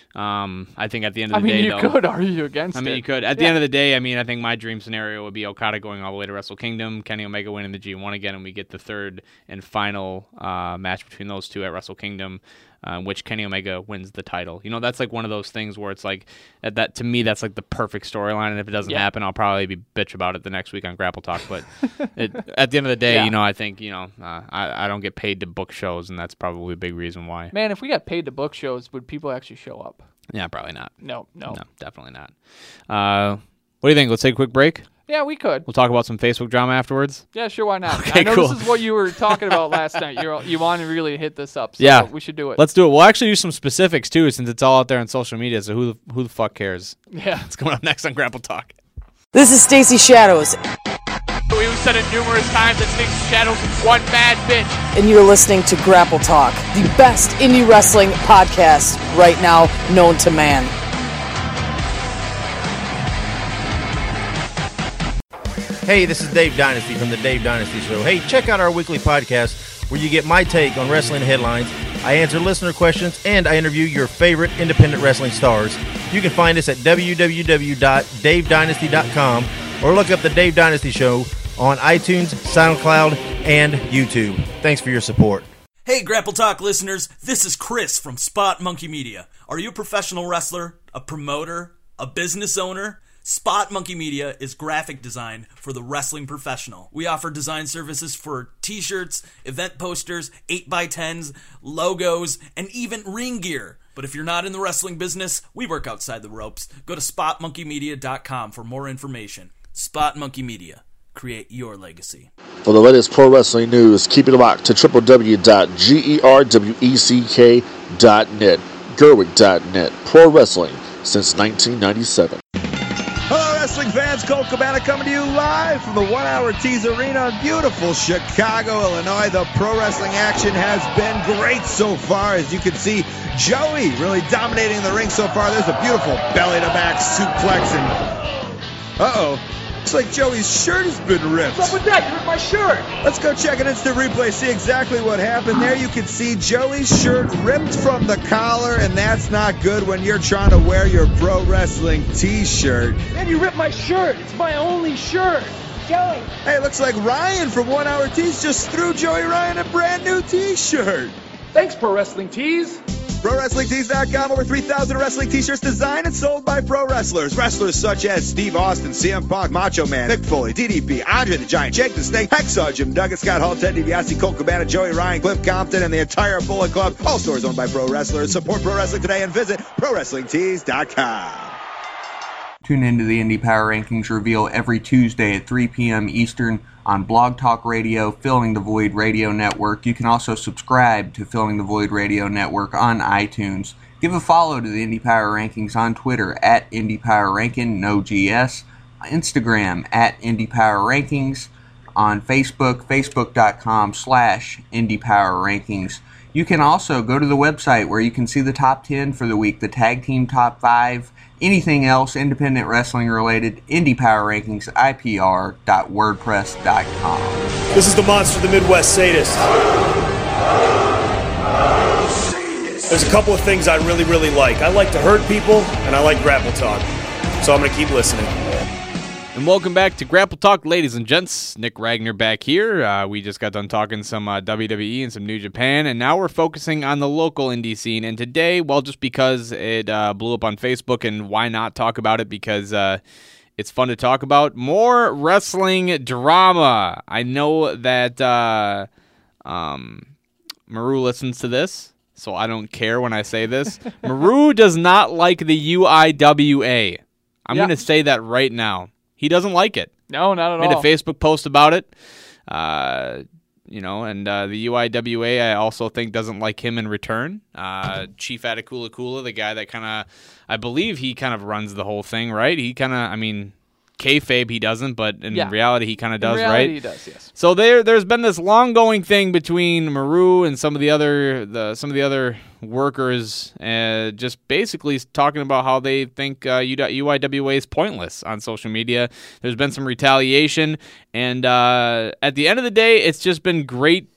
I think at the end of the day, you could argue against it. I mean, you could. At the end of the day, I mean, I think my dream scenario would be Okada going all the way to Wrestle Kingdom, Kenny Omega winning the G1 again, and we get the 3rd and final match between those two at Wrestle Kingdom, which Kenny Omega wins the title. You know, that's like one of those things where it's like, that to me, that's like the perfect storyline, and if it doesn't happen, I'll probably be bitch about it the next week on Grapple Talk, but at the end of the day, you know, I think, you know, I don't get paid to book shows, and that's probably a big reason why. Man, if we got paid to book shows, would people actually show up? Yeah, probably not. No, definitely not. What do you think? Let's take a quick break. Yeah, we could. We'll talk about some Facebook drama afterwards. Yeah, sure, why not? Okay, I know cool. This is what you were talking about last night. You want to really hit this up, so yeah, we should do it. Let's do it. We'll actually use some specifics, too, since it's all out there on social media, so who the fuck cares? Yeah. It's coming up next on Grapple Talk. This is Stacy Shadows. We've said it numerous times that Stacy Shadows is one bad bitch. And you're listening to Grapple Talk, the best indie wrestling podcast right now known to man. Hey, this is Dave Dynasty from the Dave Dynasty Show. Hey, check out our weekly podcast where you get my take on wrestling headlines. I answer listener questions, and I interview your favorite independent wrestling stars. You can find us at www.davedynasty.com or look up the Dave Dynasty Show on iTunes, SoundCloud, and YouTube. Thanks for your support. Hey, Grapple Talk listeners, this is Chris from Spot Monkey Media. Are you a professional wrestler, a promoter, a business owner? Spot Monkey Media is graphic design for the wrestling professional. We offer design services for t-shirts, event posters, 8x10s, logos, and even ring gear. But if you're not in the wrestling business, we work outside the ropes. Go to spotmonkeymedia.com for more information. Spot Monkey Media. Create your legacy. For the latest pro wrestling news, keep it locked to www.gerweck.net, Gerwick.net, pro wrestling since 1997. Hello, wrestling fans. Colt Cabana coming to you live from the 1 Hour Tease Arena in beautiful Chicago, Illinois. The pro wrestling action has been great so far. As you can see, Joey really dominating the ring so far. There's a beautiful belly-to-back suplex. And uh-oh. Looks like Joey's shirt has been ripped. What's up with that? You ripped my shirt. Let's go check an instant replay, see exactly what happened. There you can see Joey's shirt ripped from the collar, and that's not good when you're trying to wear your pro wrestling t-shirt. Man, you ripped my shirt. It's my only shirt. Joey. Hey, it looks like Ryan from 1 Hour Tees just threw Joey Ryan a brand new t-shirt. Thanks, Pro Wrestling Tees. ProWrestlingTees.com, over 3,000 wrestling t-shirts designed and sold by pro wrestlers. Wrestlers such as Steve Austin, CM Punk, Macho Man, Mick Foley, DDP, Andre the Giant, Jake the Snake, Hacksaw Jim Duggan, Scott Hall, Ted DiBiase, Colt Cabana, Joey Ryan, Cliff Compton, and the entire Bullet Club. All stores owned by pro wrestlers. Support pro wrestling today and visit ProWrestlingTees.com. Tune into the Indie Power Rankings reveal every Tuesday at 3 p.m. Eastern on Blog Talk Radio, Filling the Void Radio Network. You can also subscribe to Filling the Void Radio Network on iTunes. Give a follow to the Indie Power Rankings on Twitter at Indie Power Ranking, no GS, Instagram at Indie Power Rankings, on Facebook, facebook.com/Indie Power Rankings. You can also go to the website where you can see the top 10 for the week, the tag team top 5, anything else independent wrestling related, Indie Power Rankings, IPR.wordpress.com. This is the monster, the Midwest Sadist. There's a couple of things I really, really like. I like to hurt people, and I like grapple talk. So I'm going to keep listening. And welcome back to Grapple Talk, ladies and gents. Nick Ragnar back here. We just got done talking some WWE and some New Japan, and now we're focusing on the local indie scene. And today, well, just because it blew up on Facebook, and why not talk about it? Because it's fun to talk about. More wrestling drama. I know that Maru listens to this, so I don't care when I say this. Maru does not like the UIWA. I'm going to say that right now. He doesn't like it. No, not at all. Made a Facebook post about it. And the UIWA, I also think, doesn't like him in return. Chief Atakula Kula, the guy that I believe he kind of runs the whole thing, right? He kind of, kayfabe he doesn't, but in reality he kind of does, right? He does, yes. So there's been this long going thing between Maru and some of the other workers, just basically talking about how they think UIWA is pointless on social media. There's been some retaliation, and at the end of the day, it's just been great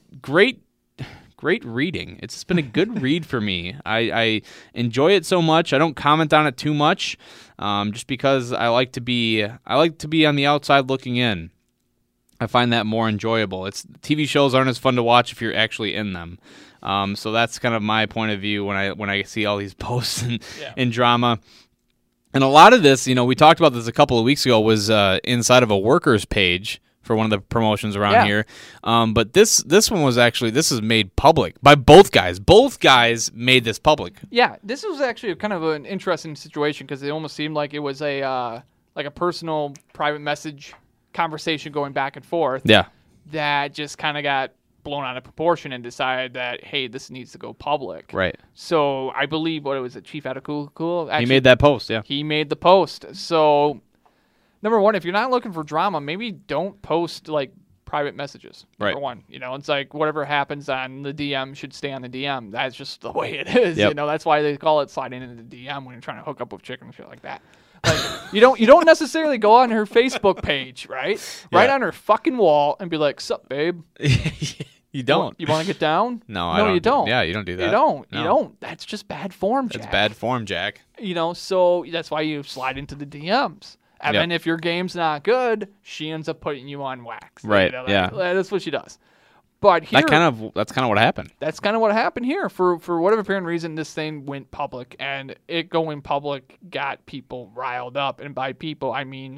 reading. It's just been a good read for me. I enjoy it so much. I don't comment on it too much, just because I like to be on the outside looking in. I find that more enjoyable. TV shows aren't as fun to watch if you're actually in them. So that's kind of my point of view when I see all these posts and drama. And a lot of this, we talked about this a couple of weeks ago, was inside of a workers page for one of the promotions around here. But this one was actually, this is made public by both guys. Both guys made this public. Yeah, this was actually kind of an interesting situation because it almost seemed like it was a personal private message conversation going back and forth. Yeah. That just kind of got blown out of proportion and decided that, hey, this needs to go public. Right. So I believe, Chief Atakula? He made that post, yeah. He made the post. So, number one, if you're not looking for drama, maybe don't post, private messages. Number one. It's like whatever happens on the DM should stay on the DM. That's just the way it is. Yep. That's why they call it sliding into the DM when you're trying to hook up with chick and shit like that. You don't necessarily go on her Facebook page, right? Yeah. Right on her fucking wall and be like, "Sup, babe." You don't. You want to get down? No, I don't. You don't. Yeah, you don't do that. You don't. No. You don't. That's just bad form, Jack. That's bad form, Jack. So that's why you slide into the DMs. And then if your game's not good, she ends up putting you on wax. Right. Yeah. That's what she does. But here, that's kind of what happened. That's kind of what happened here. For whatever apparent reason, this thing went public, and it going public got people riled up. And by people, I mean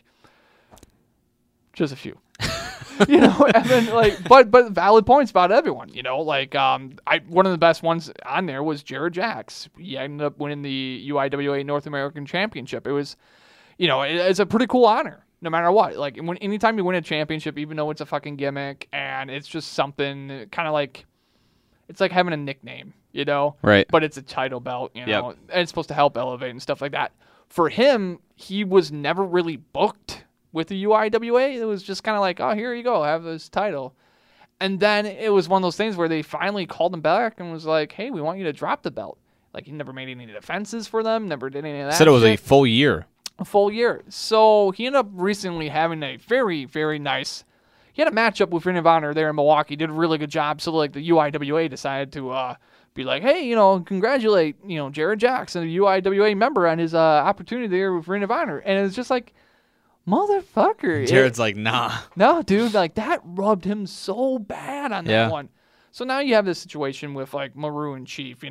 just a few. And then but valid points about everyone. One of the best ones on there was Jared Jax. He ended up winning the UIWA North American Championship. It was, it's a pretty cool honor. No matter what, anytime you win a championship, even though it's a fucking gimmick and it's just something kind of it's like having a nickname, right? But it's a title belt, Yep. and it's supposed to help elevate and stuff like that. For him, he was never really booked with the UIWA. It was just kind of oh, here you go, have this title. And then it was one of those things where they finally called him back and was like, hey, we want you to drop the belt. He never made any defenses for them, never did any of that. Said it was a full year. A full year. So he ended up recently having a very, very nice... He had a matchup with Ring of Honor there in Milwaukee. Did a really good job. So, the UIWA decided to be like, hey, congratulate, Jared Jackson, a UIWA member, on his opportunity there with Ring of Honor. And it was just motherfucker. Jared's nah. No, dude. That rubbed him so bad on that one. So now you have this situation with, Maru and Chief,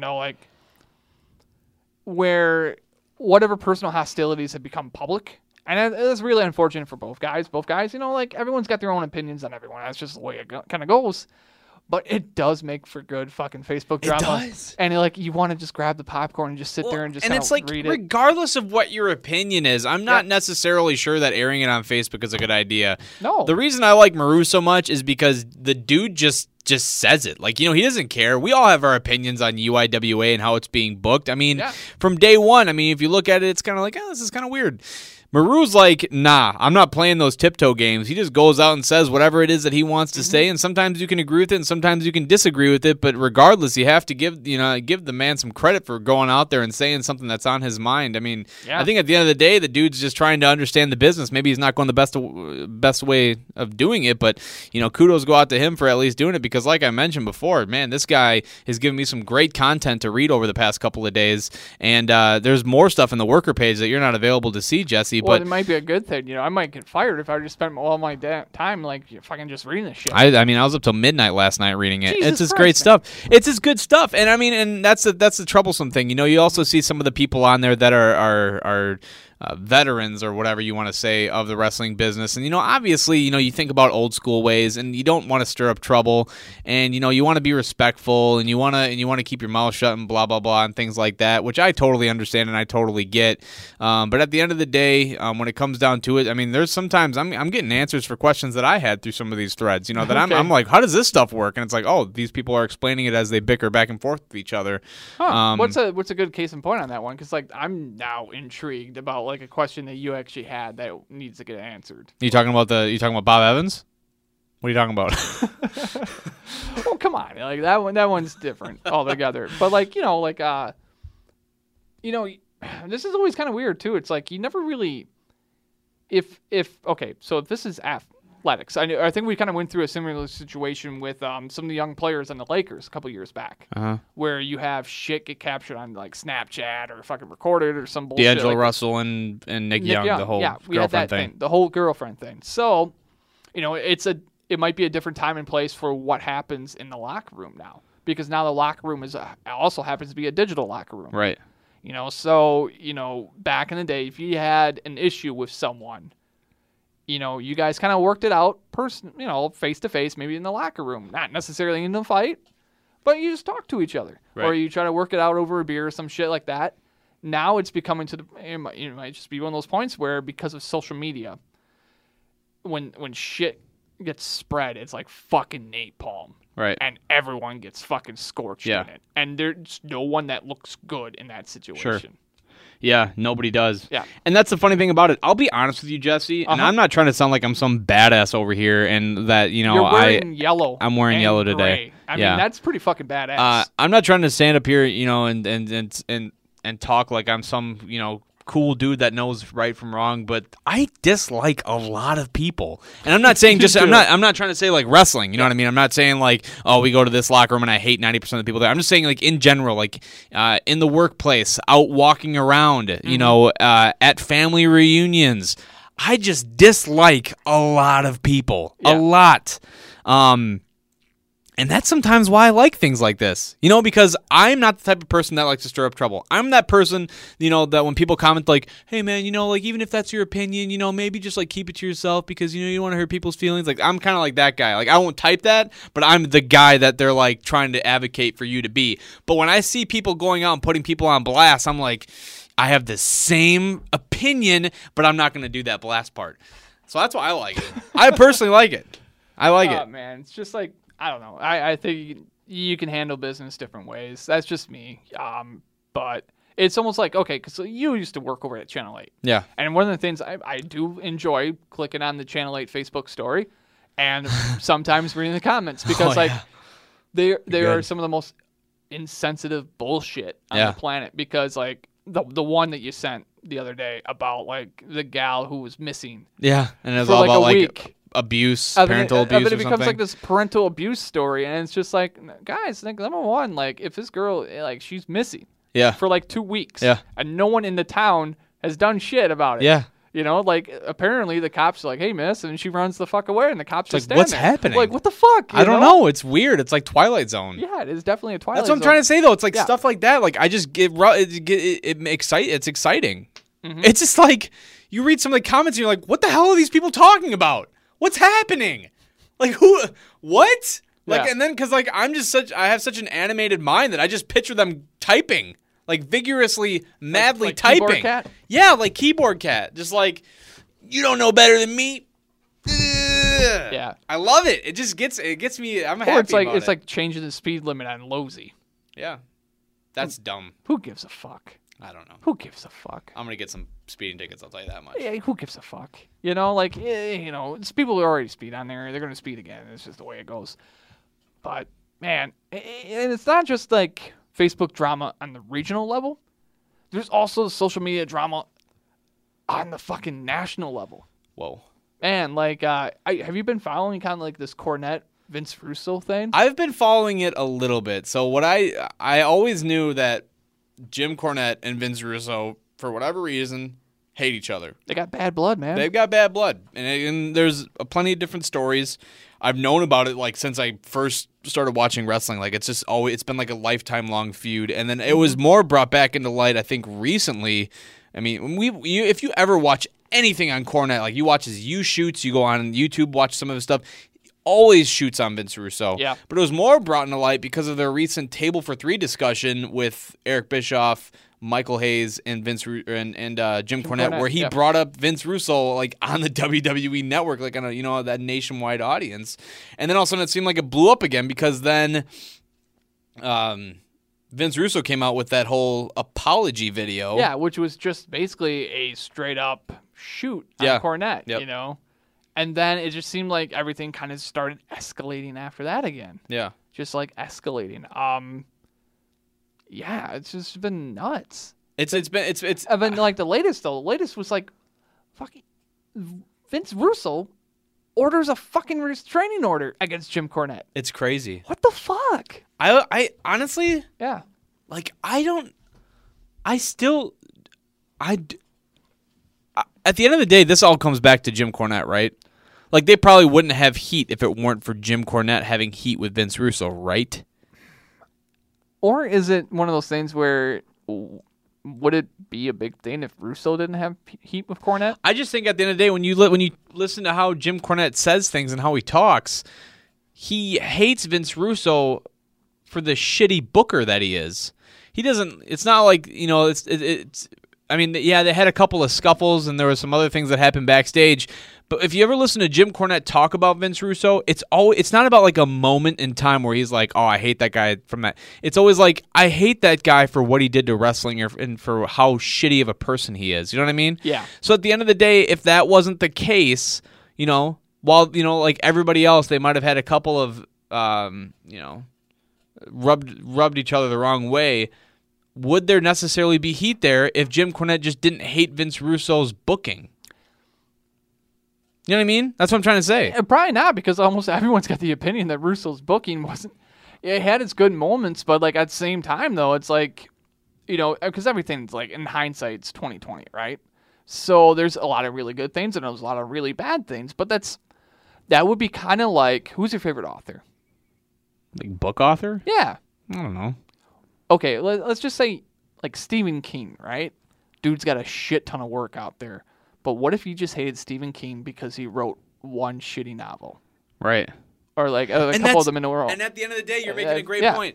where... whatever personal hostilities have become public, and it's really unfortunate for both guys. Both guys, everyone's got their own opinions on everyone. That's just the way it kind of goes. But it does make for good fucking Facebook drama. It does. And you want to just grab the popcorn and just sit there and just read it. Regardless of what your opinion is, I'm not necessarily sure that airing it on Facebook is a good idea. No. The reason I like Maru so much is because the dude just says it. He doesn't care. We all have our opinions on UIWA and how it's being booked. From day one, if you look at it, it's kind of this is kind of weird. Maru's like, nah, I'm not playing those tiptoe games. He just goes out and says whatever it is that he wants to say, and sometimes you can agree with it, and sometimes you can disagree with it. But regardless, you have to give the man some credit for going out there and saying something that's on his mind. I mean, I think at the end of the day, the dude's just trying to understand the business. Maybe he's not going the best way of doing it, but kudos go out to him for at least doing it, because like I mentioned before, man, this guy has given me some great content to read over the past couple of days, and there's more stuff in the worker page that you're not available to see, Jesse. Well, but it might be a good thing. I might get fired if I just spent all my time fucking just reading this shit. I mean, I was up till midnight last night reading it. Jesus it's just Christ, great man. stuff. It's just good stuff, and I mean, and that's the troublesome thing. You also see some of the people on there that are veterans or whatever you want to say of the wrestling business, and obviously, you think about old school ways, and you don't want to stir up trouble, and you want to be respectful, and you want to keep your mouth shut and blah blah blah and things like that, which I totally understand and I totally get. But at the end of the day, when it comes down to it, I mean, there's sometimes I'm getting answers for questions that I had through some of these threads. That Okay. I'm like, how does this stuff work? And it's like, oh, these people are explaining it as they bicker back and forth with each other. Huh. What's a good case in point on that one? Because I'm now intrigued about a question that you actually had that needs to get answered. You talking about Bob Evans? What are you talking about? Well, come on, that one's different altogether. But this is always kind of weird too. It's like you never really, if this is athletics. I think we kind of went through a similar situation with some of the young players on the Lakers a couple years back, where you have shit get captured on Snapchat or fucking recorded or some bullshit. D'Angelo Russell and Nick Young, the whole we had that girlfriend thing. The whole girlfriend thing. So, it might be a different time and place for what happens in the locker room now, because now the locker room also happens to be a digital locker room, right? So back in the day, if you had an issue with someone, you guys kind of worked it out, face to face, maybe in the locker room, not necessarily in the fight, but you just talk to each other, right. Or you try to work it out over a beer or some shit like that. Now it's becoming it might just be one of those points where, because of social media, when shit gets spread, it's like fucking napalm, right? And everyone gets fucking scorched in it, and there's no one that looks good in that situation. Sure. Yeah, nobody does. Yeah. And that's the funny thing about it. I'll be honest with you, Jesse, and I'm not trying to sound like I'm some badass over here and that, You're wearing yellow. I'm wearing and yellow gray. today. I mean, that's pretty fucking badass. I'm not trying to stand up here, and talk like I'm some, cool dude that knows right from wrong, but I dislike a lot of people. And I'm not saying I'm not trying to say like wrestling, you know what I mean? I'm not saying like, oh, we go to this locker room and I hate 90% of the people there. I'm just saying like in general, like in the workplace, out walking around, at family reunions. I just dislike a lot of people. A lot. And that's sometimes why I like things like this, because I'm not the type of person that likes to stir up trouble. I'm that person, that when people comment like, hey man, like even if that's your opinion, maybe just like keep it to yourself because, you don't want to hurt people's feelings. Like I'm kind of like that guy. Like I won't type that, but I'm the guy that they're like trying to advocate for you to be. But when I see people going out and putting people on blast, I'm like, I have the same opinion, but I'm not going to do that blast part. So that's why I like it. I personally like it. I like it. Man, it's just like, I don't know. I think you can handle business different ways. That's just me. But it's almost like, okay, because you used to work over at Channel 8. Yeah. And one of the things I do enjoy clicking on the Channel 8 Facebook story and sometimes reading the comments because they are some of the most insensitive bullshit on the planet, because like the one that you sent the other day about like the gal who was missing. Yeah. And it was for all like about a like week. Abuse, parental abuse, but it or becomes something. like this parental abuse story, and it's just like, guys, like number one, like if this girl, like she's missing, for like 2 weeks, and no one in the town has done shit about it, like apparently the cops are like, hey miss, and she runs the fuck away, and the cops it's just like, what's there. happening? Like what the fuck? I don't know. It's weird. It's like Twilight Zone. Yeah, it is definitely a Twilight Zone. That's what I'm trying to say though. It's like stuff like that. Like I just it's exciting. Mm-hmm. It's just like you read some of the comments and you're like, what the hell are these people talking about? What's happening? Like who? What? Like and then because like I have such an animated mind that I just picture them typing, like vigorously, madly like typing. Keyboard Cat? Yeah, like Keyboard Cat. Just like, you don't know better than me. Yeah, I love it. It just gets me. I'm happy. Or it's like about it. changing the speed limit on Losey. Yeah, that's dumb. Who gives a fuck? I don't know. Who gives a fuck? I'm gonna get some speeding tickets. I'll tell you that much. Yeah, who gives a fuck? You know, like, it's people who already speed on there. They're going to speed again. It's just the way it goes. But, man, and it's not just, like, Facebook drama on the regional level. There's also social media drama on the fucking national level. Whoa. Man, like, have you been following kind of like this Cornette Vince Russo thing? I've been following it a little bit. So what I always knew that Jim Cornette and Vince Russo, for whatever reason, hate each other. They got bad blood, man. They've got bad blood. And there's plenty of different stories. I've known about it like since I first started watching wrestling. Like it's been like a lifetime long feud. And then it was more brought back into light, I think, recently. I mean, if you ever watch anything on Cornette, like you watch his shoots, you go on YouTube, watch some of his stuff, always shoots on Vince Russo. Yeah. But it was more brought into light because of their recent Table for Three discussion with Eric Bischoff, Michael Hayes, and Jim Cornette, where he brought up Vince Russo like on the WWE network, like on that nationwide audience. And then all of a sudden it seemed like it blew up again because then Vince Russo came out with that whole apology video. Yeah, which was just basically a straight up shoot on Cornette, you know? And then it just seemed like everything kind of started escalating after that again. Yeah. Just like escalating. Yeah, it's just been nuts. It's And then like the latest was like fucking Vince Russo orders a fucking restraining order against Jim Cornette. It's crazy. What the fuck? I honestly, yeah. Like at the end of the day, this all comes back to Jim Cornette, right? Like, they probably wouldn't have heat if it weren't for Jim Cornette having heat with Vince Russo, right? Or is it one of those things where would it be a big thing if Russo didn't have heat with Cornette? I just think at the end of the day, when you listen to how Jim Cornette says things and how he talks, he hates Vince Russo for the shitty booker that he is. He doesn't. It's not like it's. I mean, yeah, they had a couple of scuffles and there were some other things that happened backstage. But if you ever listen to Jim Cornette talk about Vince Russo, it's not about like a moment in time where he's like, oh, I hate that guy from that. It's always like, I hate that guy for what he did to wrestling and for how shitty of a person he is. You know what I mean? Yeah. So at the end of the day, if that wasn't the case, while, like everybody else, they might have had a couple of, rubbed each other the wrong way. Would there necessarily be heat there if Jim Cornette just didn't hate Vince Russo's booking? You know what I mean? That's what I'm trying to say. Probably not, because almost everyone's got the opinion that Russo's booking wasn't. It had its good moments, but like at the same time, though, it's like, because everything's like in hindsight, it's 2020, right? So there's a lot of really good things and there's a lot of really bad things, but that would be kind of like, who's your favorite author? Like book author? Yeah. I don't know. Okay, let's just say like Stephen King, right? Dude's got a shit ton of work out there. But what if you just hated Stephen King because he wrote one shitty novel? Right. Or like a couple of them in a row. And at the end of the day, you're making a great point.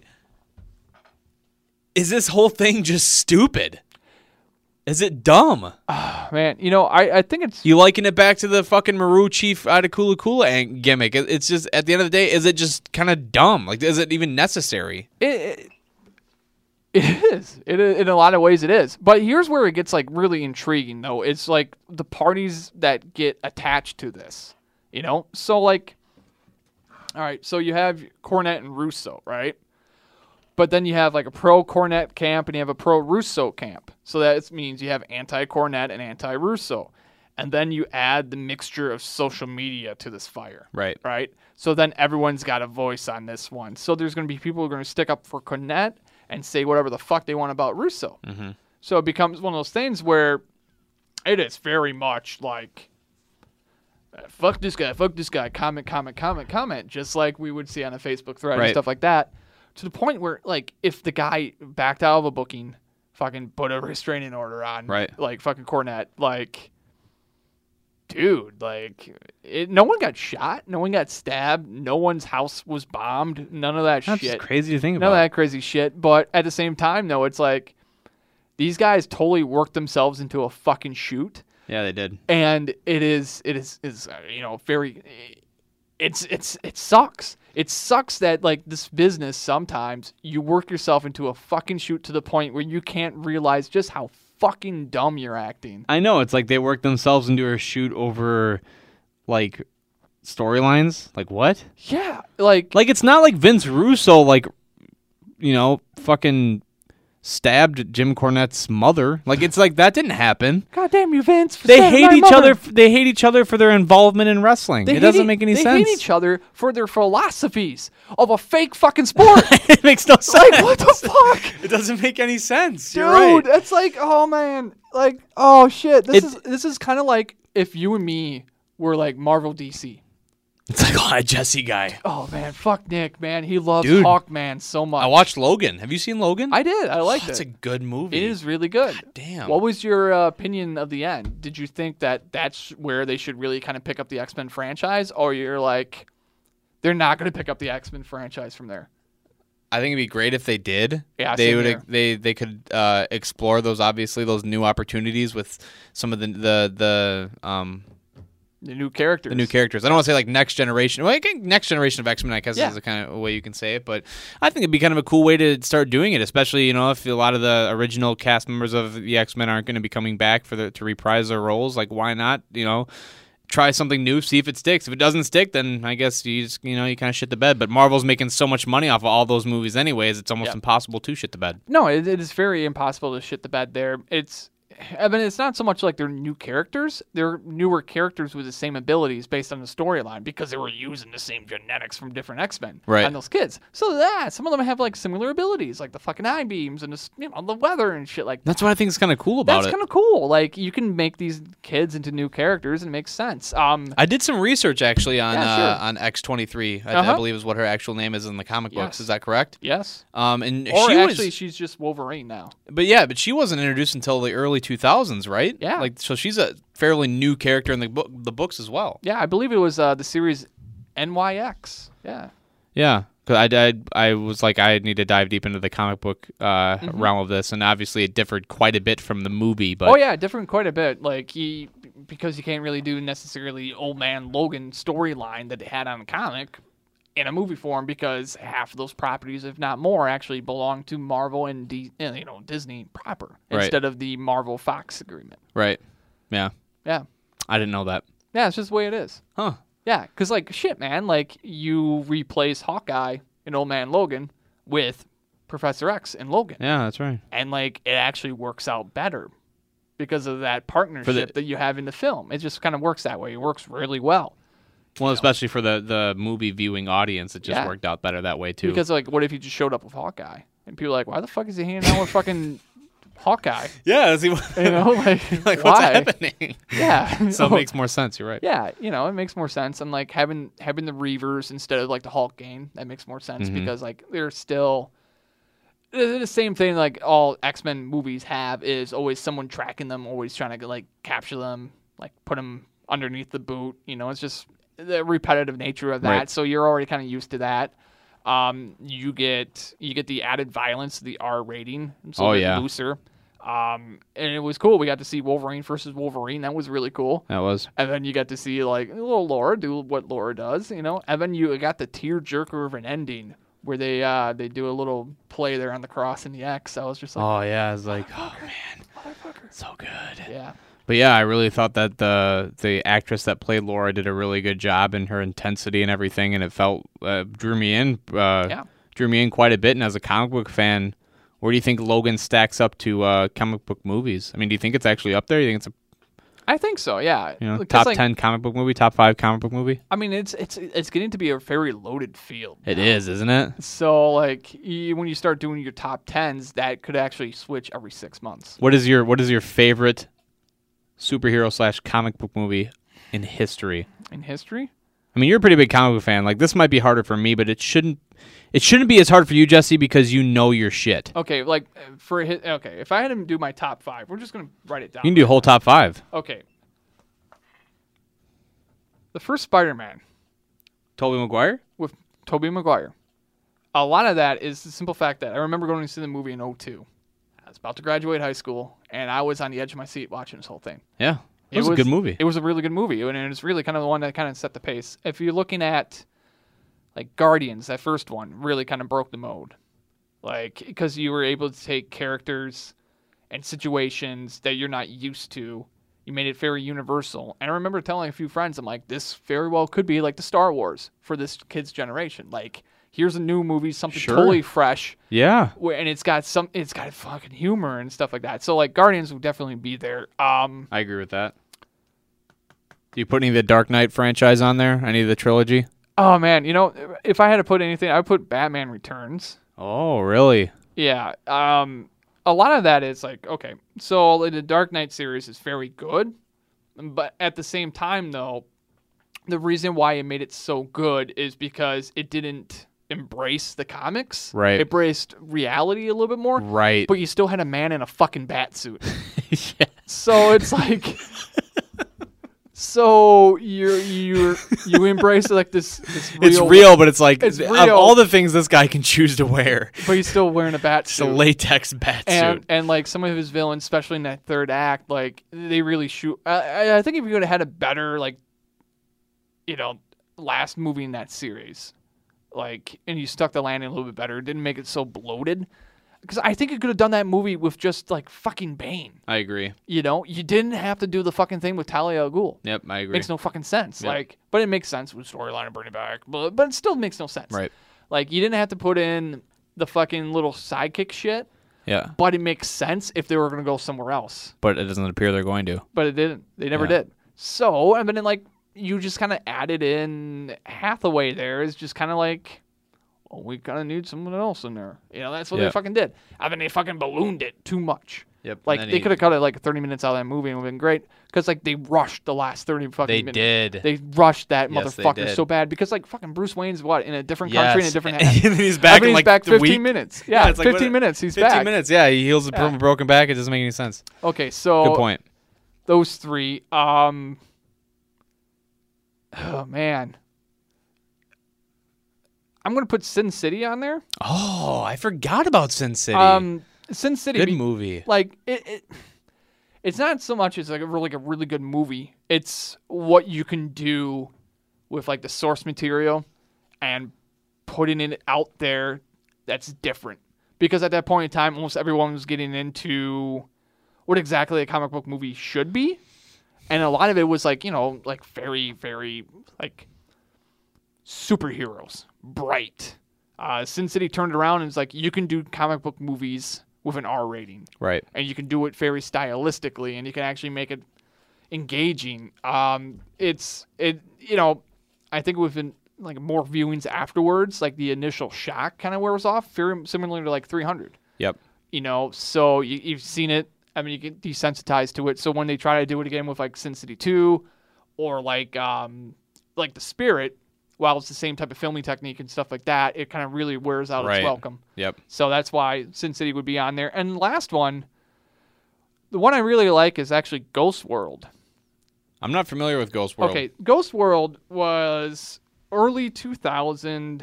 Is this whole thing just stupid? Is it dumb? Man, I think it's... You liken it back to the fucking Maru Chief Ida Kula Kula gimmick. It's just, at the end of the day, is it just kind of dumb? Like, is it even necessary? It is. In a lot of ways it is. But here's where it gets like really intriguing though. It's like the parties that get attached to this, So like, all right, so you have Cornette and Russo, right? But then you have like a pro Cornette camp and you have a pro Russo camp. So that means you have anti-Cornette and anti-Russo. And then you add the mixture of social media to this fire. Right. Right? So then everyone's got a voice on this one. So there's going to be people who are going to stick up for Cornette and say whatever the fuck they want about Russo. Mm-hmm. So it becomes one of those things where it is very much like, fuck this guy, comment, just like we would see on a Facebook thread and stuff like that, to the point where, like, if the guy backed out of a booking, fucking put a restraining order on, like, fucking Cornette, like, dude, like, no one got shot, no one got stabbed, no one's house was bombed, none of that shit. That's crazy to think about. None of that crazy shit, but at the same time, though, it's like, these guys totally worked themselves into a fucking shoot. Yeah, they did. And it is very, it sucks. It sucks that like this business sometimes you work yourself into a fucking shoot to the point where you can't realize just how fucking dumb you're acting. I know, it's like they work themselves into a shoot over like storylines. Like what? Yeah, like it's not like Vince Russo fucking stabbed Jim Cornette's mother. Like it's like that didn't happen. God damn you, Vince. They hate each other. They hate each other for their involvement in wrestling. It doesn't make any sense. They hate each other for their philosophies of a fake fucking sport. It makes no sense. Like what the fuck? It doesn't make any sense. Dude, You're right. that's like, oh man, like, oh shit. This is kind of like if you and me were like Marvel DC. It's like, oh, that Jesse guy. Oh man, fuck Nick, man. He loves Dude, Hawkman so much. I watched Logan. Have you seen Logan? I did. I liked it. It's a good movie. It is really good. God damn. What was your opinion of the end? Did you think that that's where they should really kind of pick up the X-Men franchise, or you're like, they're not going to pick up the X-Men franchise from there? I think it'd be great if they did. Yeah, they same would. here. They could explore those new opportunities with some of the new characters. The new characters. I don't want to say like next generation. Well, I think next generation of X-Men, I guess, is the kind of way you can say it. But I think it'd be kind of a cool way to start doing it, especially if a lot of the original cast members of the X-Men aren't going to be coming back to reprise their roles. Like, why not? Try something new, see if it sticks. If it doesn't stick, then I guess you just you kind of shit the bed. But Marvel's making so much money off of all those movies, anyways. It's almost impossible to shit the bed. No, it is very impossible to shit the bed there. It's not so much like they're new characters. They're newer characters with the same abilities based on the storyline because they were using the same genetics from different X-Men on those kids. So some of them have like similar abilities, like the fucking eye beams and the weather and shit like that. That's what I think is kind of cool about it. That's kind of cool. Like you can make these kids into new characters and it makes sense. I did some research actually on X-23. I believe is what her actual name is in the comic books. Is that correct? Yes. And she's just Wolverine now. But she wasn't introduced until the early 2000s, right? Yeah. So she's a fairly new character in the books as well. Yeah, I believe it was the series NYX. Yeah. Yeah, because I was like, I need to dive deep into the comic book realm of this, and obviously it differed quite a bit from the movie. But it differed quite a bit. Like because you can't really do necessarily Old Man Logan storyline that they had on the comic in a movie form because half of those properties, if not more, actually belong to Marvel and Disney proper instead of the Marvel Fox agreement. Right. Yeah. Yeah. I didn't know that. Yeah, it's just the way it is. Huh. Yeah, because like shit, man, like you replace Hawkeye in Old Man Logan with Professor X in Logan. Yeah, that's right. And like it actually works out better because of that partnership that you have in the film. It just kind of works that way. It works really well. Well, especially for the movie viewing audience, it just worked out better that way too. Because like, what if you just showed up with Hawkeye and people are like, why the fuck is he hanging out with fucking Hawkeye? Yeah, like what's happening? Yeah, so it makes more sense. You're right. Yeah, it makes more sense. And like having the Reavers instead of like the Hulk gang, that makes more sense because like they're still the same thing. Like all X-Men movies have is always someone tracking them, always trying to like capture them, like put them underneath the boot. It's just the repetitive nature of that, right. So you're already kind of used to that. You get the added violence, the R rating, so looser. And it was cool. We got to see Wolverine versus Wolverine. That was really cool. That was. And then you got to see like little Laura do what Laura does, And then you got the tearjerker of an ending where they do a little play there on the cross and the X. I was just like, oh yeah, it's like, oh man, so good. Yeah. But yeah, I really thought that the actress that played Laura did a really good job in her intensity and everything, and it drew me in quite a bit. And as a comic book fan, where do you think Logan stacks up to comic book movies? I mean, do you think it's actually up there? Do you think I think so. Yeah. Top 10 comic book movie, top 5 comic book movie. I mean, it's getting to be a very loaded field. It is, isn't it? So like when you start doing your top 10s, that could actually switch every 6 months. What is your favorite superhero / comic book movie in history? In history? I mean, you're a pretty big comic book fan. Like, this might be harder for me, but it shouldn't be as hard for you, Jesse, because you know your shit. Okay, like if I had to do my top 5, we're just gonna write it down. You can do a whole top 5. Okay. The first Spider-Man. Tobey Maguire? With Tobey Maguire. A lot of that is the simple fact that I remember going to see the movie in 2002. I was about to graduate high school, and I was on the edge of my seat watching this whole thing. Yeah, it was a good movie. It was a really good movie, and it's really kind of the one that kind of set the pace. If you're looking at Like Guardians, that first one, really kind of broke the mode. Like, because you were able to take characters and situations that you're not used to. You made it very universal. And I remember telling a few friends, I'm like, this very well could be like the Star Wars for this kid's generation. Like, here's a new movie, something totally fresh. Yeah. And it's got fucking humor and stuff like that. So, like, Guardians would definitely be there. I agree with that. Do you put any of the Dark Knight franchise on there? Any of the trilogy? Oh, man. You know, if I had to put anything, I would put Batman Returns. Oh, really? Yeah. A lot of that is like, okay, so the Dark Knight series is very good, but at the same time, though, the reason why it made it so good is because it didn't embrace the comics. Right. It embraced reality a little bit more. Right. But you still had a man in a fucking bat suit. Yeah. So it's like... So you embrace like this real... It's real, but it's like it's of real, all the things this guy can choose to wear. But he's still wearing a bat suit. It's a latex bat suit. And like some of his villains, especially in that third act, like they really shoot. I think if you would have had a better like, last movie in that series, like, and you stuck the landing a little bit better, it didn't make it so bloated. Because I think you could have done that movie with just, like, fucking Bane. I agree. You didn't have to do the fucking thing with Talia al Ghul. Yep, I agree. Makes no fucking sense. Yep. Like, but it makes sense with storyline of bringing it back. But it still makes no sense. Right. Like, you didn't have to put in the fucking little sidekick shit. Yeah. But it makes sense if they were going to go somewhere else. But it doesn't appear they're going to. But it didn't. They never did. So, and then, like, you just kind of added in Hathaway there is just kind of like... Oh, we kind of need someone else in there. That's what they fucking did. I mean, they fucking ballooned it too much. Yep. Like, they could have cut it like 30 minutes out of that movie and it would have been great. Because, like, they rushed the last 30 fucking minutes. They did. They rushed that Yes, they motherfucker did. so bad. Because, like, fucking Bruce Wayne's what? In a different country, in a different... And he's back in, like, back the 15 week. minutes. Yeah, it's like, 15 minutes. He's 15 back. minutes, yeah. He heals a broken back. It doesn't make any sense. Okay, so... Good point. Those three. Oh, man. I'm going to put Sin City on there. Oh, I forgot about Sin City. Sin City. Good movie. Like, it's not so much as like a really good movie. It's what you can do with like the source material and putting it out there that's different. Because at that point in time, almost everyone was getting into what exactly a comic book movie should be. And a lot of it was like, like very, very like superheroes. Bright. Sin City turned around and was like, you can do comic book movies with an R rating. Right. And you can do it very stylistically and you can actually make it engaging. I think within like more viewings afterwards, like the initial shock kind of wears off, very similar to like 300. Yep. So you've seen it. I mean, you get desensitized to it. So when they try to do it again with like Sin City 2 or like The Spirit, while it's the same type of filming technique and stuff like that, it kind of really wears out its welcome. Yep. So that's why Sin City would be on there. And the last one, the one I really like is actually Ghost World. I'm not familiar with Ghost World. Okay, Ghost World was early 2000,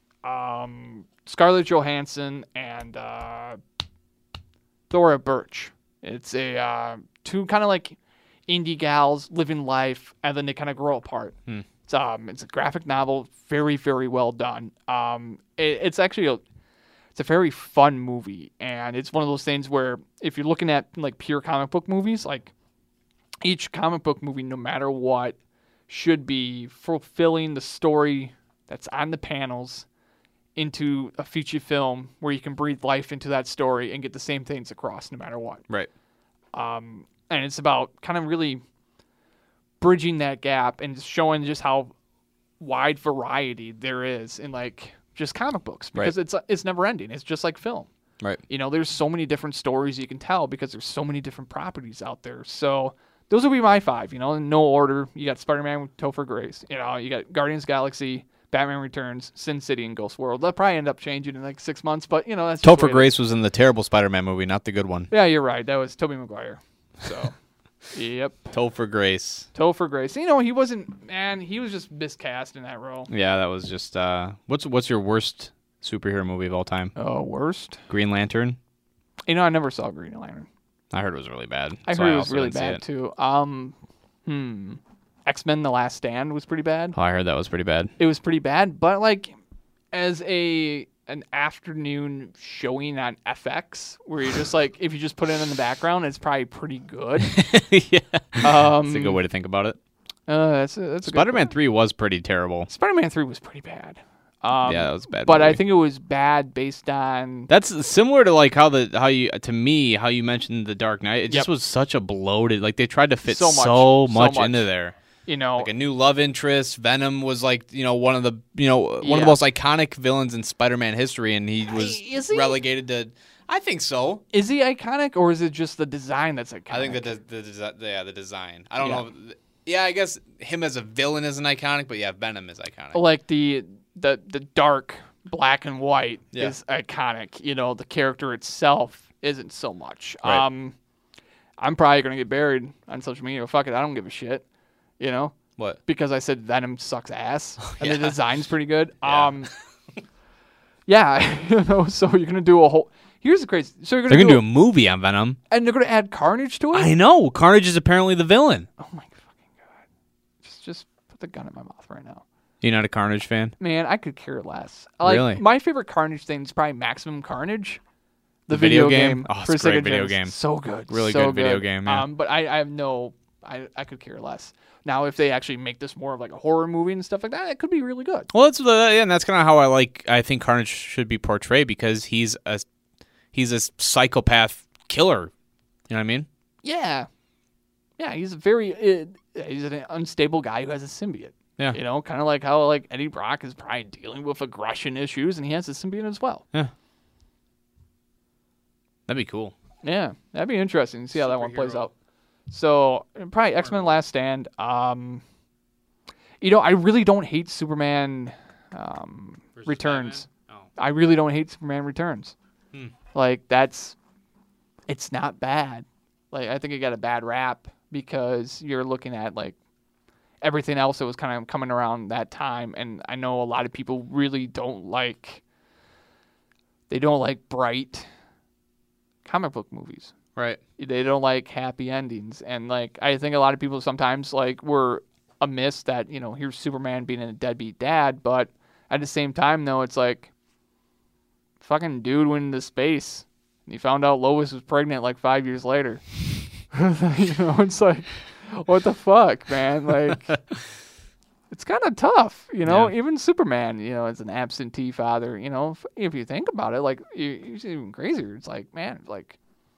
Scarlett Johansson and Thora Birch. It's a two kind of like indie gals living life, and then they kind of grow apart. It's a graphic novel, very, very well done. It's actually it's a very fun movie, and it's one of those things where if you're looking at like pure comic book movies, like each comic book movie, no matter what, should be fulfilling the story that's on the panels into a feature film where you can breathe life into that story and get the same things across no matter what. Right. And it's about kind of really bridging that gap and showing just how wide variety there is in like just comic books because it's never ending. It's just like film. Right. There's so many different stories you can tell because there's so many different properties out there. So those would be my five, in no order. You got Spider-Man with Topher Grace. You got Guardians of the Galaxy, Batman Returns, Sin City, and Ghost World. They'll probably end up changing in like 6 months, but that's just Topher Grace was in the terrible Spider-Man movie, not the good one. Yeah, you're right. That was Tobey Maguire. So, yep. Topher Grace. Topher Grace. He wasn't, he was just miscast in that role. Yeah, that was just, what's your worst superhero movie of all time? Oh, worst? Green Lantern? I never saw Green Lantern. I heard it was really bad. I heard it was really bad, too. X-Men The Last Stand was pretty bad. Oh, I heard that was pretty bad. It was pretty bad, but, like, as an afternoon showing on FX, where you're just like, if you just put it in the background, it's probably pretty good. Yeah, that's a good way to think about it. That's Spider-Man 3 was pretty terrible. Spider-Man 3 was pretty bad. Yeah, that was a bad. But movie. I think it was bad based on. That's similar to like how you mentioned The Dark Knight. It just was such a bloated. Like they tried to fit so much into there. You know, like a new love interest. Venom was like one of the one of the most iconic villains in Spider-Man history, and he was relegated to. I think so. Is he iconic, or is it just the design that's iconic? I think the design. I don't know. Yeah, I guess him as a villain isn't iconic, but yeah, Venom is iconic. Like the dark black and white is iconic. You know, the character itself isn't so much. Right. I'm probably gonna get buried on social media. Fuck it, I don't give a shit. You know what? Because I said Venom sucks ass, and the design's pretty good. Yeah. You know, so you're gonna do a whole. Here's the crazy. So they're gonna do a movie on Venom, and they're gonna add Carnage to it. I know. Carnage is apparently the villain. Oh my fucking god! Just put the gun in my mouth right now. You're not a Carnage fan? Man, I could care less. Really? My favorite Carnage thing is probably Maximum Carnage. The video game? Oh, it's a great video Genesis. game. So good. Really so good video game, yeah. But I have no... I could care less. Now, if they actually make this more of like a horror movie and stuff like that, it could be really good. Well, and that's kind of how I think Carnage should be portrayed, because he's a psychopath killer. You know what I mean? Yeah. Yeah, he's he's an unstable guy who has a symbiote. Yeah. You know, kind of like how like Eddie Brock is probably dealing with aggression issues, and he has a symbiote as well. Yeah. That'd be cool. Yeah, that'd be interesting to see how that one plays out. So probably X-Men Last Stand. You know, I really don't hate Superman Returns. I really don't hate Superman Returns. Like it's not bad. Like I think it got a bad rap because you're looking at like everything else that was kind of coming around that time, and I know a lot of people really don't like. They don't like bright comic book movies. Right. They don't like happy endings, and like I think a lot of people sometimes like were amiss that, you know, here's Superman being a deadbeat dad, but at the same time though, it's like fucking dude went into space and he found out Lois was pregnant like 5 years later. You know, it's like, what the fuck, man? Like it's kind of tough, you know. Yeah. Even Superman, you know, is an absentee father. You know, if you think about it, like it's even crazier. It's like, man, like,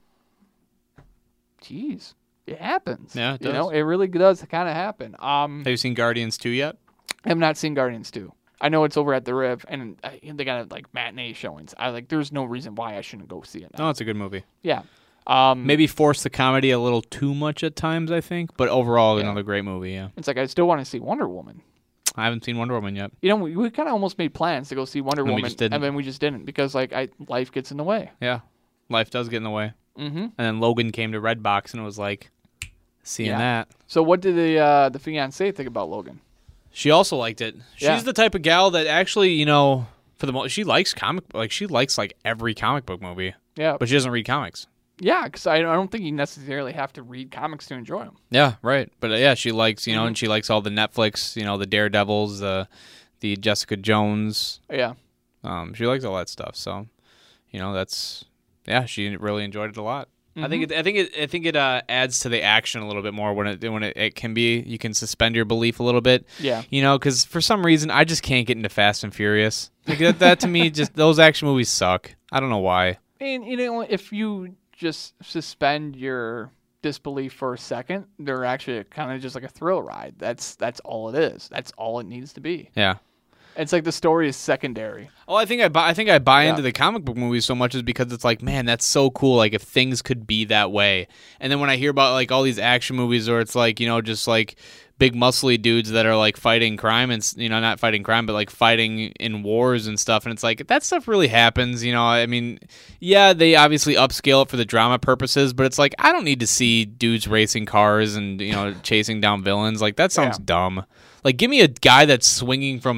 jeez, it happens. Yeah, it does. You know, it really does kind of happen. Have you seen Guardians 2 yet? I have not seen Guardians 2. I know it's over at the Riv, and they got like matinee showings. There's no reason why I shouldn't go see it now. No, it's a good movie. Yeah. Maybe force the comedy a little too much at times, I think, but overall, another great movie. Yeah. It's like I still want to see Wonder Woman. I haven't seen Wonder Woman yet. You know, we kind of almost made plans to go see Wonder Woman, and then we just didn't because like life gets in the way. Yeah, life does get in the way. Mm-hmm. And then Logan came to Redbox, and it was like seeing that. So what did the fiance think about Logan? She also liked it. She's the type of gal that actually, you know, for the most, she likes every comic book movie. Yeah, but she doesn't read comics. Yeah, because I don't think you necessarily have to read comics to enjoy them. Yeah, right. But yeah, she likes, you know, and she likes all the Netflix, you know, the Daredevils, the Jessica Jones. Yeah. She likes all that stuff. So, you know, she really enjoyed it a lot. Mm-hmm. I think it adds to the action a little bit more when it can be. You can suspend your belief a little bit. Yeah. You know, because for some reason I just can't get into Fast and Furious. Like that to me, just those action movies suck. I don't know why. And you know, if you just suspend your disbelief for a second, they're actually kind of just like a thrill ride. That's all it is. That's all it needs to be. Yeah. It's like the story is secondary. Oh, I think I buy into the comic book movies so much is because it's like, man, that's so cool. Like if things could be that way. And then when I hear about like all these action movies where it's like, you know, just like big muscly dudes that are like fighting crime and, you know, not fighting crime, but like fighting in wars and stuff. And it's like, that stuff really happens. You know, I mean, yeah, they obviously upscale it for the drama purposes, but it's like, I don't need to see dudes racing cars and, you know, chasing down villains. Like that sounds dumb. Like give me a guy that's swinging from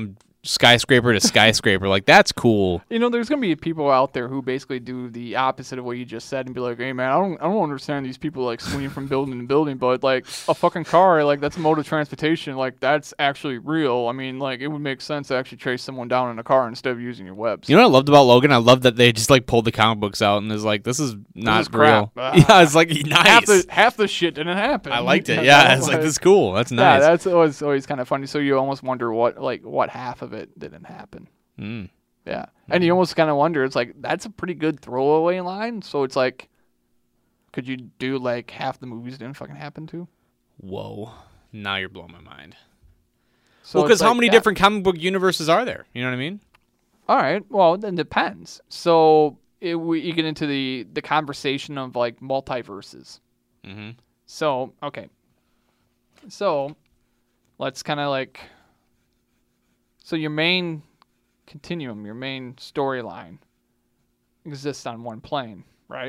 skyscraper to skyscraper. Like, that's cool. You know, there's gonna be people out there who basically do the opposite of what you just said and be like, "Hey, man, I don't understand these people like swinging from building to building, but like a fucking car, like that's a mode of transportation, like that's actually real. I mean, like it would make sense to actually chase someone down in a car instead of using your webs." You know what I loved about Logan? I love that they just like pulled the comic books out and is like, "This is not real." Yeah, it's like nice. Half the shit didn't happen. I liked it. Yeah, it's like this is cool. That's nice. Yeah, that's always kind of funny. So you almost wonder what half of it didn't happen. Yeah, and you almost kind of wonder. It's like that's a pretty good throwaway line. So it's like, could you do like half the movies didn't fucking happen too? Whoa! Now you're blowing my mind. So well, because how many different comic book universes are there? You know what I mean? All right. Well, then depends. So you get into the conversation of like multiverses. Mm-hmm. So okay. So let's kind of like. So your main continuum, your main storyline exists on one plane, right?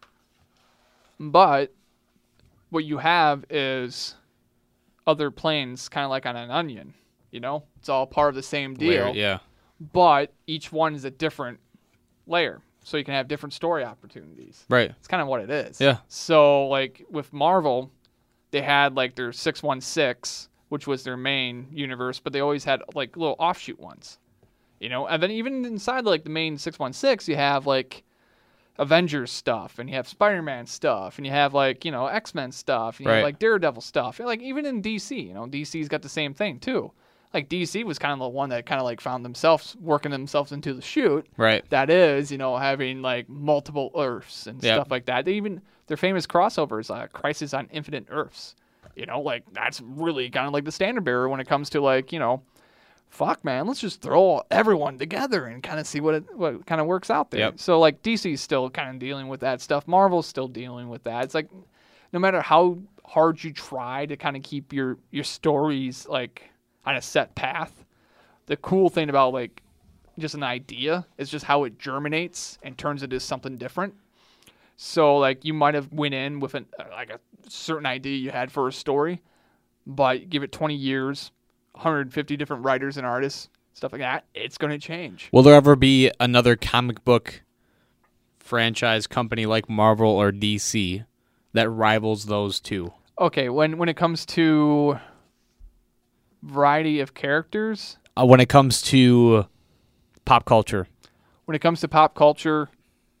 But what you have is other planes kind of like on an onion, you know? It's all part of the same deal. Layer, yeah. But each one is a different layer. So you can have different story opportunities. Right. It's kind of what it is. Yeah. So like with Marvel, they had like their 616, which was their main universe, but they always had like little offshoot ones, you know? And then even inside like the main 616, you have like Avengers stuff, and you have Spider-Man stuff, and you have like, you know, X-Men stuff, and you have like Daredevil stuff. Like even in DC, you know, DC's got the same thing too. Like DC was kind of the one that kind of like found themselves working themselves into the chute. Right. That is, you know, having like multiple Earths and stuff like that. They even, their famous crossovers, Crisis on Infinite Earths. You know, like, that's really kind of like the standard bearer when it comes to, like, you know, fuck, man, let's just throw everyone together and kind of see what kind of works out there. Yep. So, like, DC's still kind of dealing with that stuff. Marvel's still dealing with that. It's like, no matter how hard you try to kind of keep your stories, like, on a set path, the cool thing about, like, just an idea is just how it germinates and turns it into something different. So, like, you might have went in with a certain idea you had for a story, but give it 20 years, 150 different writers and artists, stuff like that, it's going to change. Will there ever be another comic book franchise company like Marvel or DC that rivals those two? Okay, when it comes to variety of characters? When it comes to pop culture? When it comes to pop culture,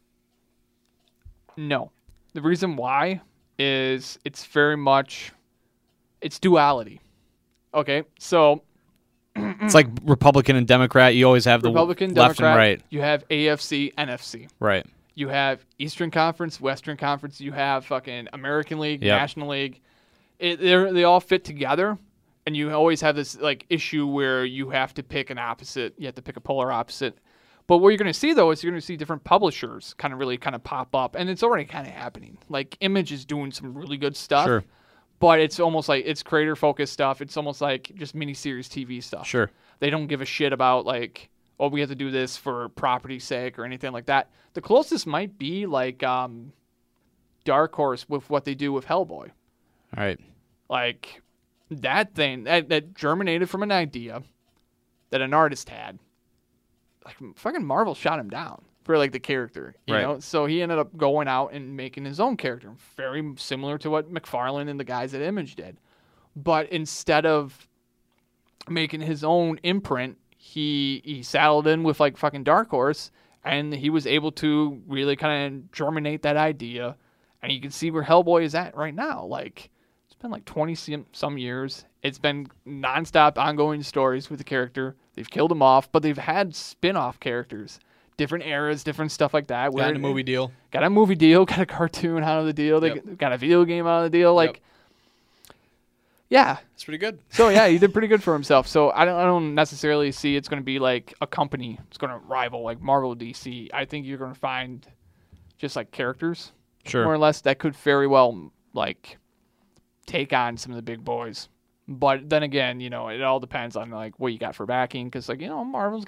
no. The reason why is it's very much, it's duality. Okay, so it's like Republican and Democrat. You always have the Republican, left Democrat, and right. You have AFC, NFC. Right. You have Eastern Conference, Western Conference. You have fucking American League, National League. They all fit together, and you always have this like issue where you have to pick an opposite. You have to pick a polar opposite. But what you're going to see, though, is you're going to see different publishers kind of pop up. And it's already kind of happening. Like, Image is doing some really good stuff. Sure. But it's almost like it's creator-focused stuff. It's almost like just miniseries TV stuff. Sure. They don't give a shit about, like, oh, we have to do this for property's sake or anything like that. The closest might be, like, Dark Horse with what they do with Hellboy. All right. Like, that thing, that germinated from an idea that an artist had. Like, fucking Marvel shot him down for, like, the character, you know? So he ended up going out and making his own character, very similar to what McFarlane and the guys at Image did. But instead of making his own imprint, he saddled in with, like, fucking Dark Horse, and he was able to really kind of germinate that idea. And you can see where Hellboy is at right now. Like, it's been, like, 20-some years. It's been nonstop ongoing stories with the character. They've killed him off, but they've had spin-off characters, different eras, different stuff like that. Got a movie deal. Got a movie deal, got a cartoon out of the deal. They got a video game out of the deal. Like, yeah. It's pretty good. So, yeah, he did pretty good for himself. So, I don't necessarily see it's going to be like a company. It's going to rival like Marvel, DC. I think you're going to find just like characters, more or less, that could very well like take on some of the big boys. But then again, you know, it all depends on like what you got for backing, because like, you know, Marvel's got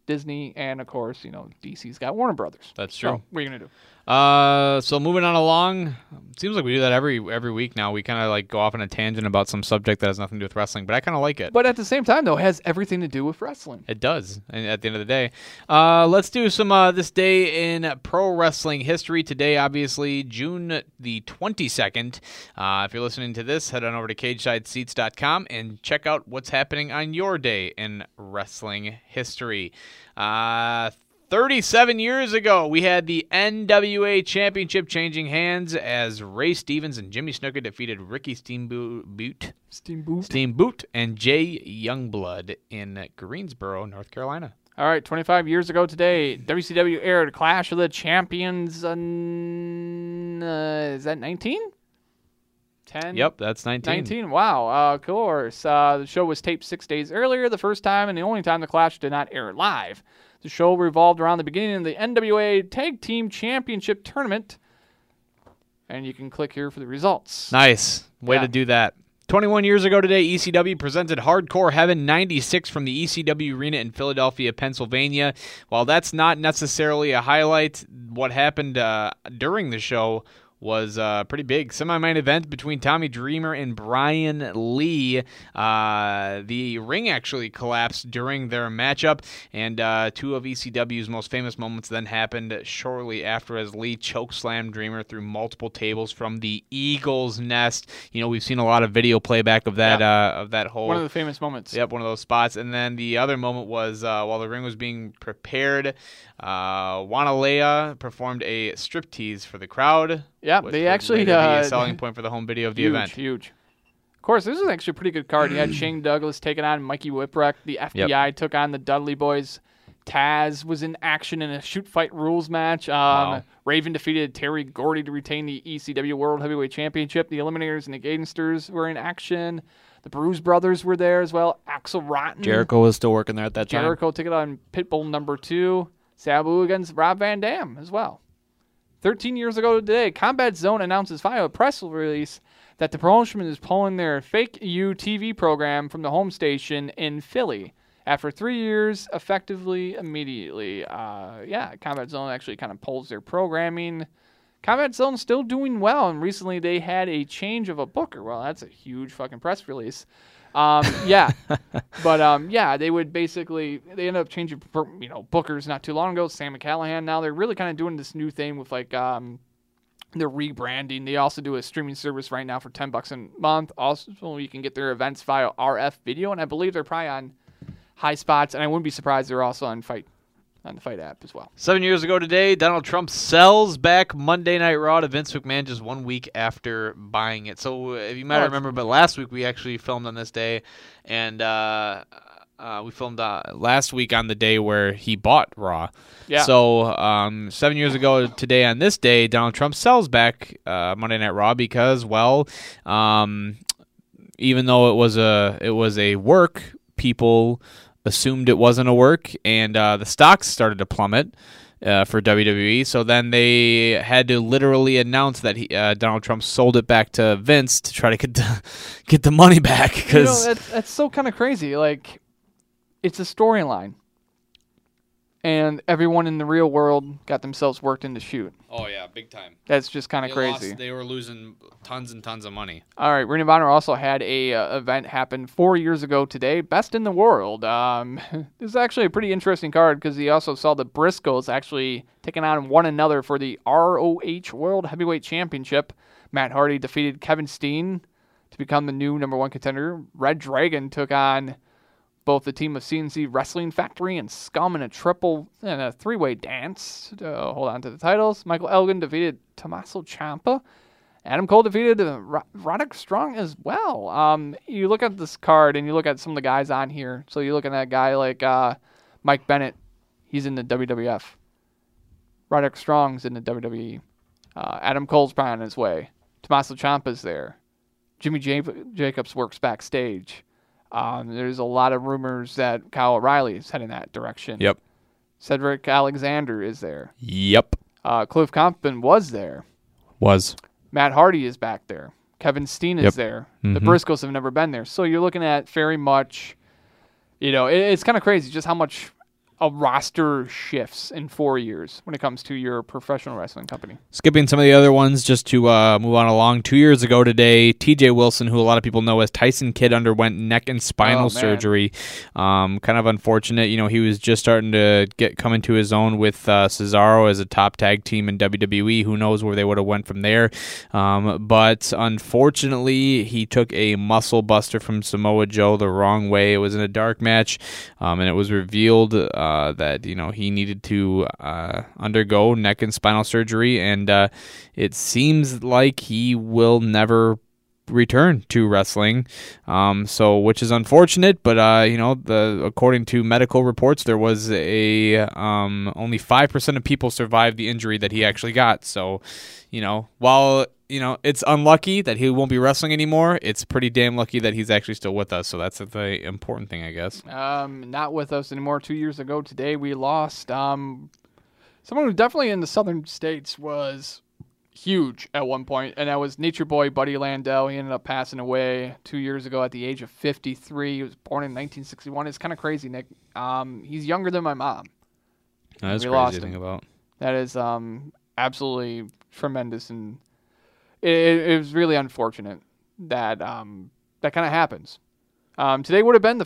Disney, and of course, DC's got Warner Brothers. That's true. So, what are you going to do? So moving on along, seems like we do that every week now. We kind of like go off on a tangent about some subject that has nothing to do with wrestling, but I kind of like it. But at the same time, though, it has everything to do with wrestling. It does, and at the end of the day. Let's do some this day in pro wrestling history. Today, obviously, June the 22nd. If you're listening to this, head on over to CagesideSeats.com and check out what's happening on your day in wrestling history. 37 years ago, we had the NWA Championship changing hands as Ray Stevens and Jimmy Snuka defeated Ricky Steamboat and Jay Youngblood in Greensboro, North Carolina. All right, 25 years ago today, WCW aired Clash of the Champions on, is that 19? 10? Yep, that's 19. 19, wow, of course. The show was taped 6 days earlier, the first time and the only time the Clash did not air live. The show revolved around the beginning of the NWA Tag Team Championship Tournament. And you can click here for the results. Nice. Way to do that. 21 years ago today, ECW presented Hardcore Heaven 96 from the ECW Arena in Philadelphia, Pennsylvania. While that's not necessarily a highlight, what happened during the show was pretty big. Semi-main event between Tommy Dreamer and Brian Lee. The ring actually collapsed during their matchup, and two of ECW's most famous moments then happened shortly after as Lee chokeslammed Dreamer through multiple tables from the Eagle's Nest. We've seen a lot of video playback of that whole... One of the famous moments. Yep, one of those spots. And then the other moment was while the ring was being prepared, Wanalea performed a striptease for the crowd. Yeah, they actually be a selling point for the home video of the event. Huge. Of course, this was actually a pretty good card. You had Shane Douglas taking on Mikey Whipwreck. The FBI took on the Dudley Boys. Taz was in action in a shoot fight rules match. Raven defeated Terry Gordy to retain the ECW World Heavyweight Championship. The Eliminators and the Gangsters were in action. The Bruise Brothers were there as well. Axel Rotten. Jericho was still working there at that time. Jericho took it on Pitbull number 2. Sabu against Rob Van Dam as well. 13 years ago today, Combat Zone announces via a press release that the promotion is pulling their Fake You TV program from the home station in Philly. After 3 years, effectively, immediately. Combat Zone actually kind of pulls their programming. Combat Zone's still doing well, and recently they had a change of a booker. Well, that's a huge fucking press release. They would basically, they ended up changing, bookers not too long ago. Sam McCallahan. Now they're really kind of doing this new thing with they're rebranding. They also do a streaming service right now for $10 a month. Also, you can get their events via RF video, and I believe they're probably on High Spots, and I wouldn't be surprised they're also on the Fight app as well. 7 years ago today, Donald Trump sells back Monday Night Raw to Vince McMahon just 1 week after buying it. So if you might remember, but last week we actually filmed on this day, and we filmed last week on the day where he bought Raw. Yeah. So 7 years ago today on this day, Donald Trump sells back Monday Night Raw because, even though it was a work, people assumed it wasn't a work, and the stocks started to plummet for WWE. So then they had to literally announce that Donald Trump sold it back to Vince to try to get the money back. Because that's so kind of crazy. It's a storyline, and everyone in the real world got themselves worked into shoot. Oh yeah, big time. That's just kind of crazy. They were losing tons and tons of money. All right, Ring of Honor also had a event happen 4 years ago today. Best in the World. This is actually a pretty interesting card because he also saw the Briscoes actually taking on one another for the ROH World Heavyweight Championship. Matt Hardy defeated Kevin Steen to become the new number 1 contender. Red Dragon took on both the team of CNC Wrestling Factory and Scum in a three-way dance to hold on to the titles. Michael Elgin defeated Tommaso Ciampa. Adam Cole defeated Roderick Strong as well. You look at this card and you look at some of the guys on here. So you look at that guy like Mike Bennett. He's in the WWF. Roderick Strong's in the WWE. Adam Cole's probably on his way. Tommaso Ciampa's there. Jimmy Jacobs works backstage. There's a lot of rumors that Kyle O'Reilly is heading that direction. Yep. Cedric Alexander is there. Yep. Cliff Compton was there. Was. Matt Hardy is back there. Kevin Steen is there. Mm-hmm. The Briscoes have never been there. So you're looking at very much, it's kind of crazy just how much roster shifts in 4 years when it comes to your professional wrestling company. Skipping some of the other ones just to move on along. 2 years ago today, TJ Wilson, who a lot of people know as Tyson Kidd, underwent neck and spinal surgery. Kind of unfortunate. He was just starting to come into his own with Cesaro as a top tag team in WWE. Who knows where they would have went from there. But unfortunately, he took a muscle buster from Samoa Joe the wrong way. It was in a dark match, and it was revealed that he needed to undergo neck and spinal surgery, and it seems like he will never return to wrestling, which is unfortunate. But according to medical reports, there was only 5% of people survived the injury that he actually got. So, while it's unlucky that he won't be wrestling anymore, it's pretty damn lucky that he's actually still with us. So that's the important thing, I guess. Not with us anymore. 2 years ago today, we lost someone who definitely in the southern states was huge at one point, and that was Nature Boy Buddy Landell. He ended up passing away 2 years ago at the age of 53. He was born in 1961. It's kind of crazy, Nick. He's younger than my mom. That's crazy to think about. That is absolutely tremendous, and it was really unfortunate that that kind of happens. Today would have been the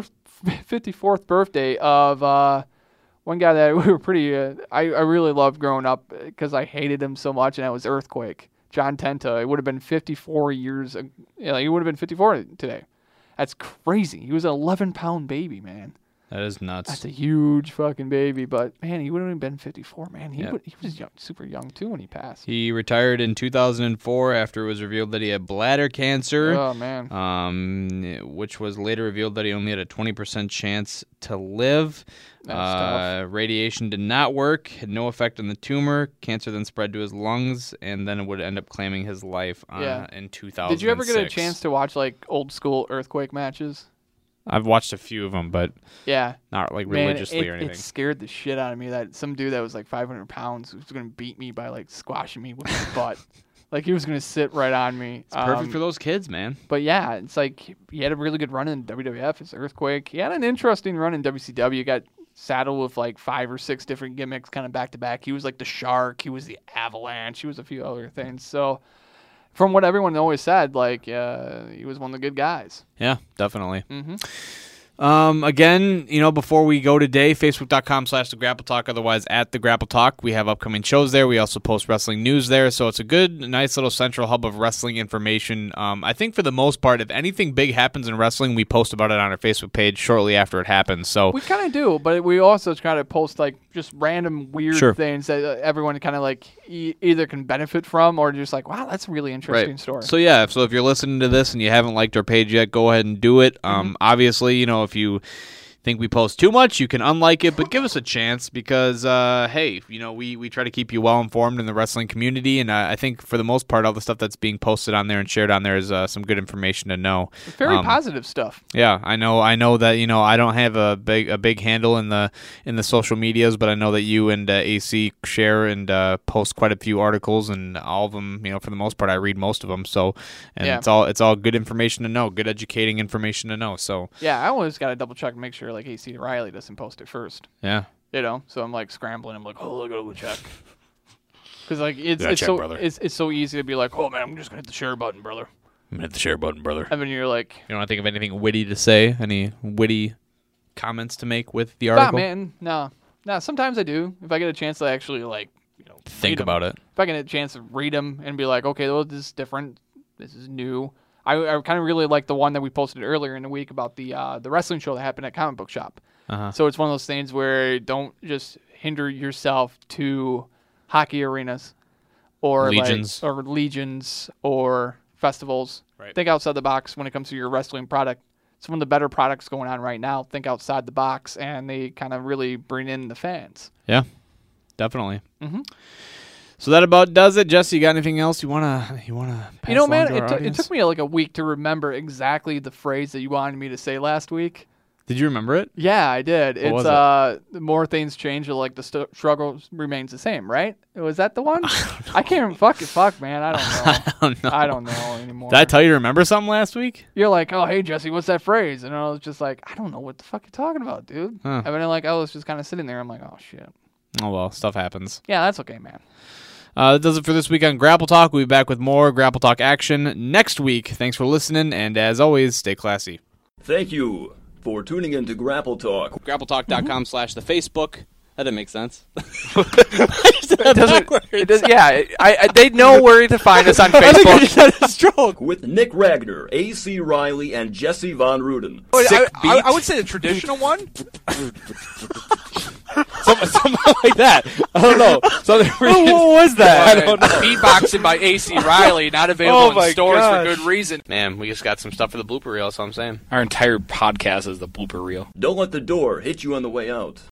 54th birthday of one guy that we were pretty. I really loved growing up because I hated him so much, and that was Earthquake. John Tenta. It would have been 54 years. He would have been 54 today. That's crazy. He was an 11-pound baby, man. That is nuts. That's a huge fucking baby, but man, he wouldn't have been 54, man. He was young, super young too when he passed. He retired in 2004 after it was revealed that he had bladder cancer. Oh man. Which was later revealed that he only had a 20% chance to live. Radiation did not work, had no effect on the tumor. Cancer then spread to his lungs, and then it would end up claiming his life in 2006. Did you ever get a chance to watch like old school Earthquake matches? I've watched a few of them, but not like religiously or anything. It scared the shit out of me that some dude that was like 500 pounds was going to beat me by like squashing me with his butt. Like he was going to sit right on me. It's perfect for those kids, man. But yeah, it's like he had a really good run in WWF as Earthquake. He had an interesting run in WCW. He got saddled with like 5 or 6 different gimmicks kind of back to back. He was like the Shark. He was the Avalanche. He was a few other things. So from what everyone always said, like he was one of the good guys. Yeah, definitely. Mm-hmm. Again, before we go today, Facebook.com/The Grapple Talk, otherwise at The Grapple Talk. We have upcoming shows there. We also post wrestling news there, so it's a good, nice little central hub of wrestling information. I think for the most part, if anything big happens in wrestling, we post about it on our Facebook page shortly after it happens. So we kind of do, but we also try to post like just random weird things that everyone kind of like either can benefit from or just like, wow, that's a really interesting story. So yeah, so if you're listening to this and you haven't liked our page yet, go ahead and do it. Obviously, if you think we post too much, you can unlike it, but give us a chance because, hey, we try to keep you well informed in the wrestling community, and I think for the most part, all the stuff that's being posted on there and shared on there is some good information to know. Very positive stuff. Yeah, I know that I don't have a big handle in the social medias, but I know that you and AC share and post quite a few articles, and all of them, for the most part, I read most of them. So, and it's all good information to know, good educating information to know. So yeah, I always got to double check and make sure like AC Riley doesn't post it first. Yeah. So I'm like scrambling. I'm like, oh, I gotta go check. Because like it's so easy to be like, oh man, I'm just gonna hit the share button, brother. I'm gonna hit the share button, brother. And then you're like, you don't think of anything witty to say, any witty comments to make with the article? Nah, man, no. Sometimes I do. If I get a chance to actually like, think about it. If I get a chance to read them and be like, okay, well, this is different. This is new. I kind of really like the one that we posted earlier in the week about the wrestling show that happened at Comic Book Shop. So it's one of those things where don't just hinder yourself to hockey arenas or legions or festivals. Right. Think outside the box when it comes to your wrestling product. Some of the better products going on right now. Think outside the box, and they kind of really bring in the fans. Yeah, definitely. Mm-hmm. So that about does it. Jesse, you got anything else you wanna pass man, along to our it took me like a week to remember exactly the phrase that you wanted me to say last week. Did you remember it? Yeah, I did. What It's was the more things change, like the struggle remains the same, right? Was that the one? I can't even fuck, man. I don't know anymore. Did I tell you to remember something last week? You're like, oh, hey, Jesse, what's that phrase? And I was just like, I don't know what the fuck you're talking about, dude. Huh. I mean, like, I was just kind of sitting there. I'm like, oh, shit. Oh, well, stuff happens. Yeah, that's okay, man. That does it for this week on Grapple Talk. We'll be back with more Grapple Talk action next week. Thanks for listening, and as always, stay classy. Thank you for tuning in to Grapple Talk. GrappleTalk.com/the Facebook. That didn't make sense. They know where to find us on Facebook. With Nick Ragnar, AC Riley, and Jesse Von Ruden. I would say the traditional one. Something like that. I don't know. What was that? I don't know. Beatboxing by AC Riley, not available in stores for good reason. Man, we just got some stuff for the blooper reel, that's all I'm saying. Our entire podcast is the blooper reel. Don't let the door hit you on the way out.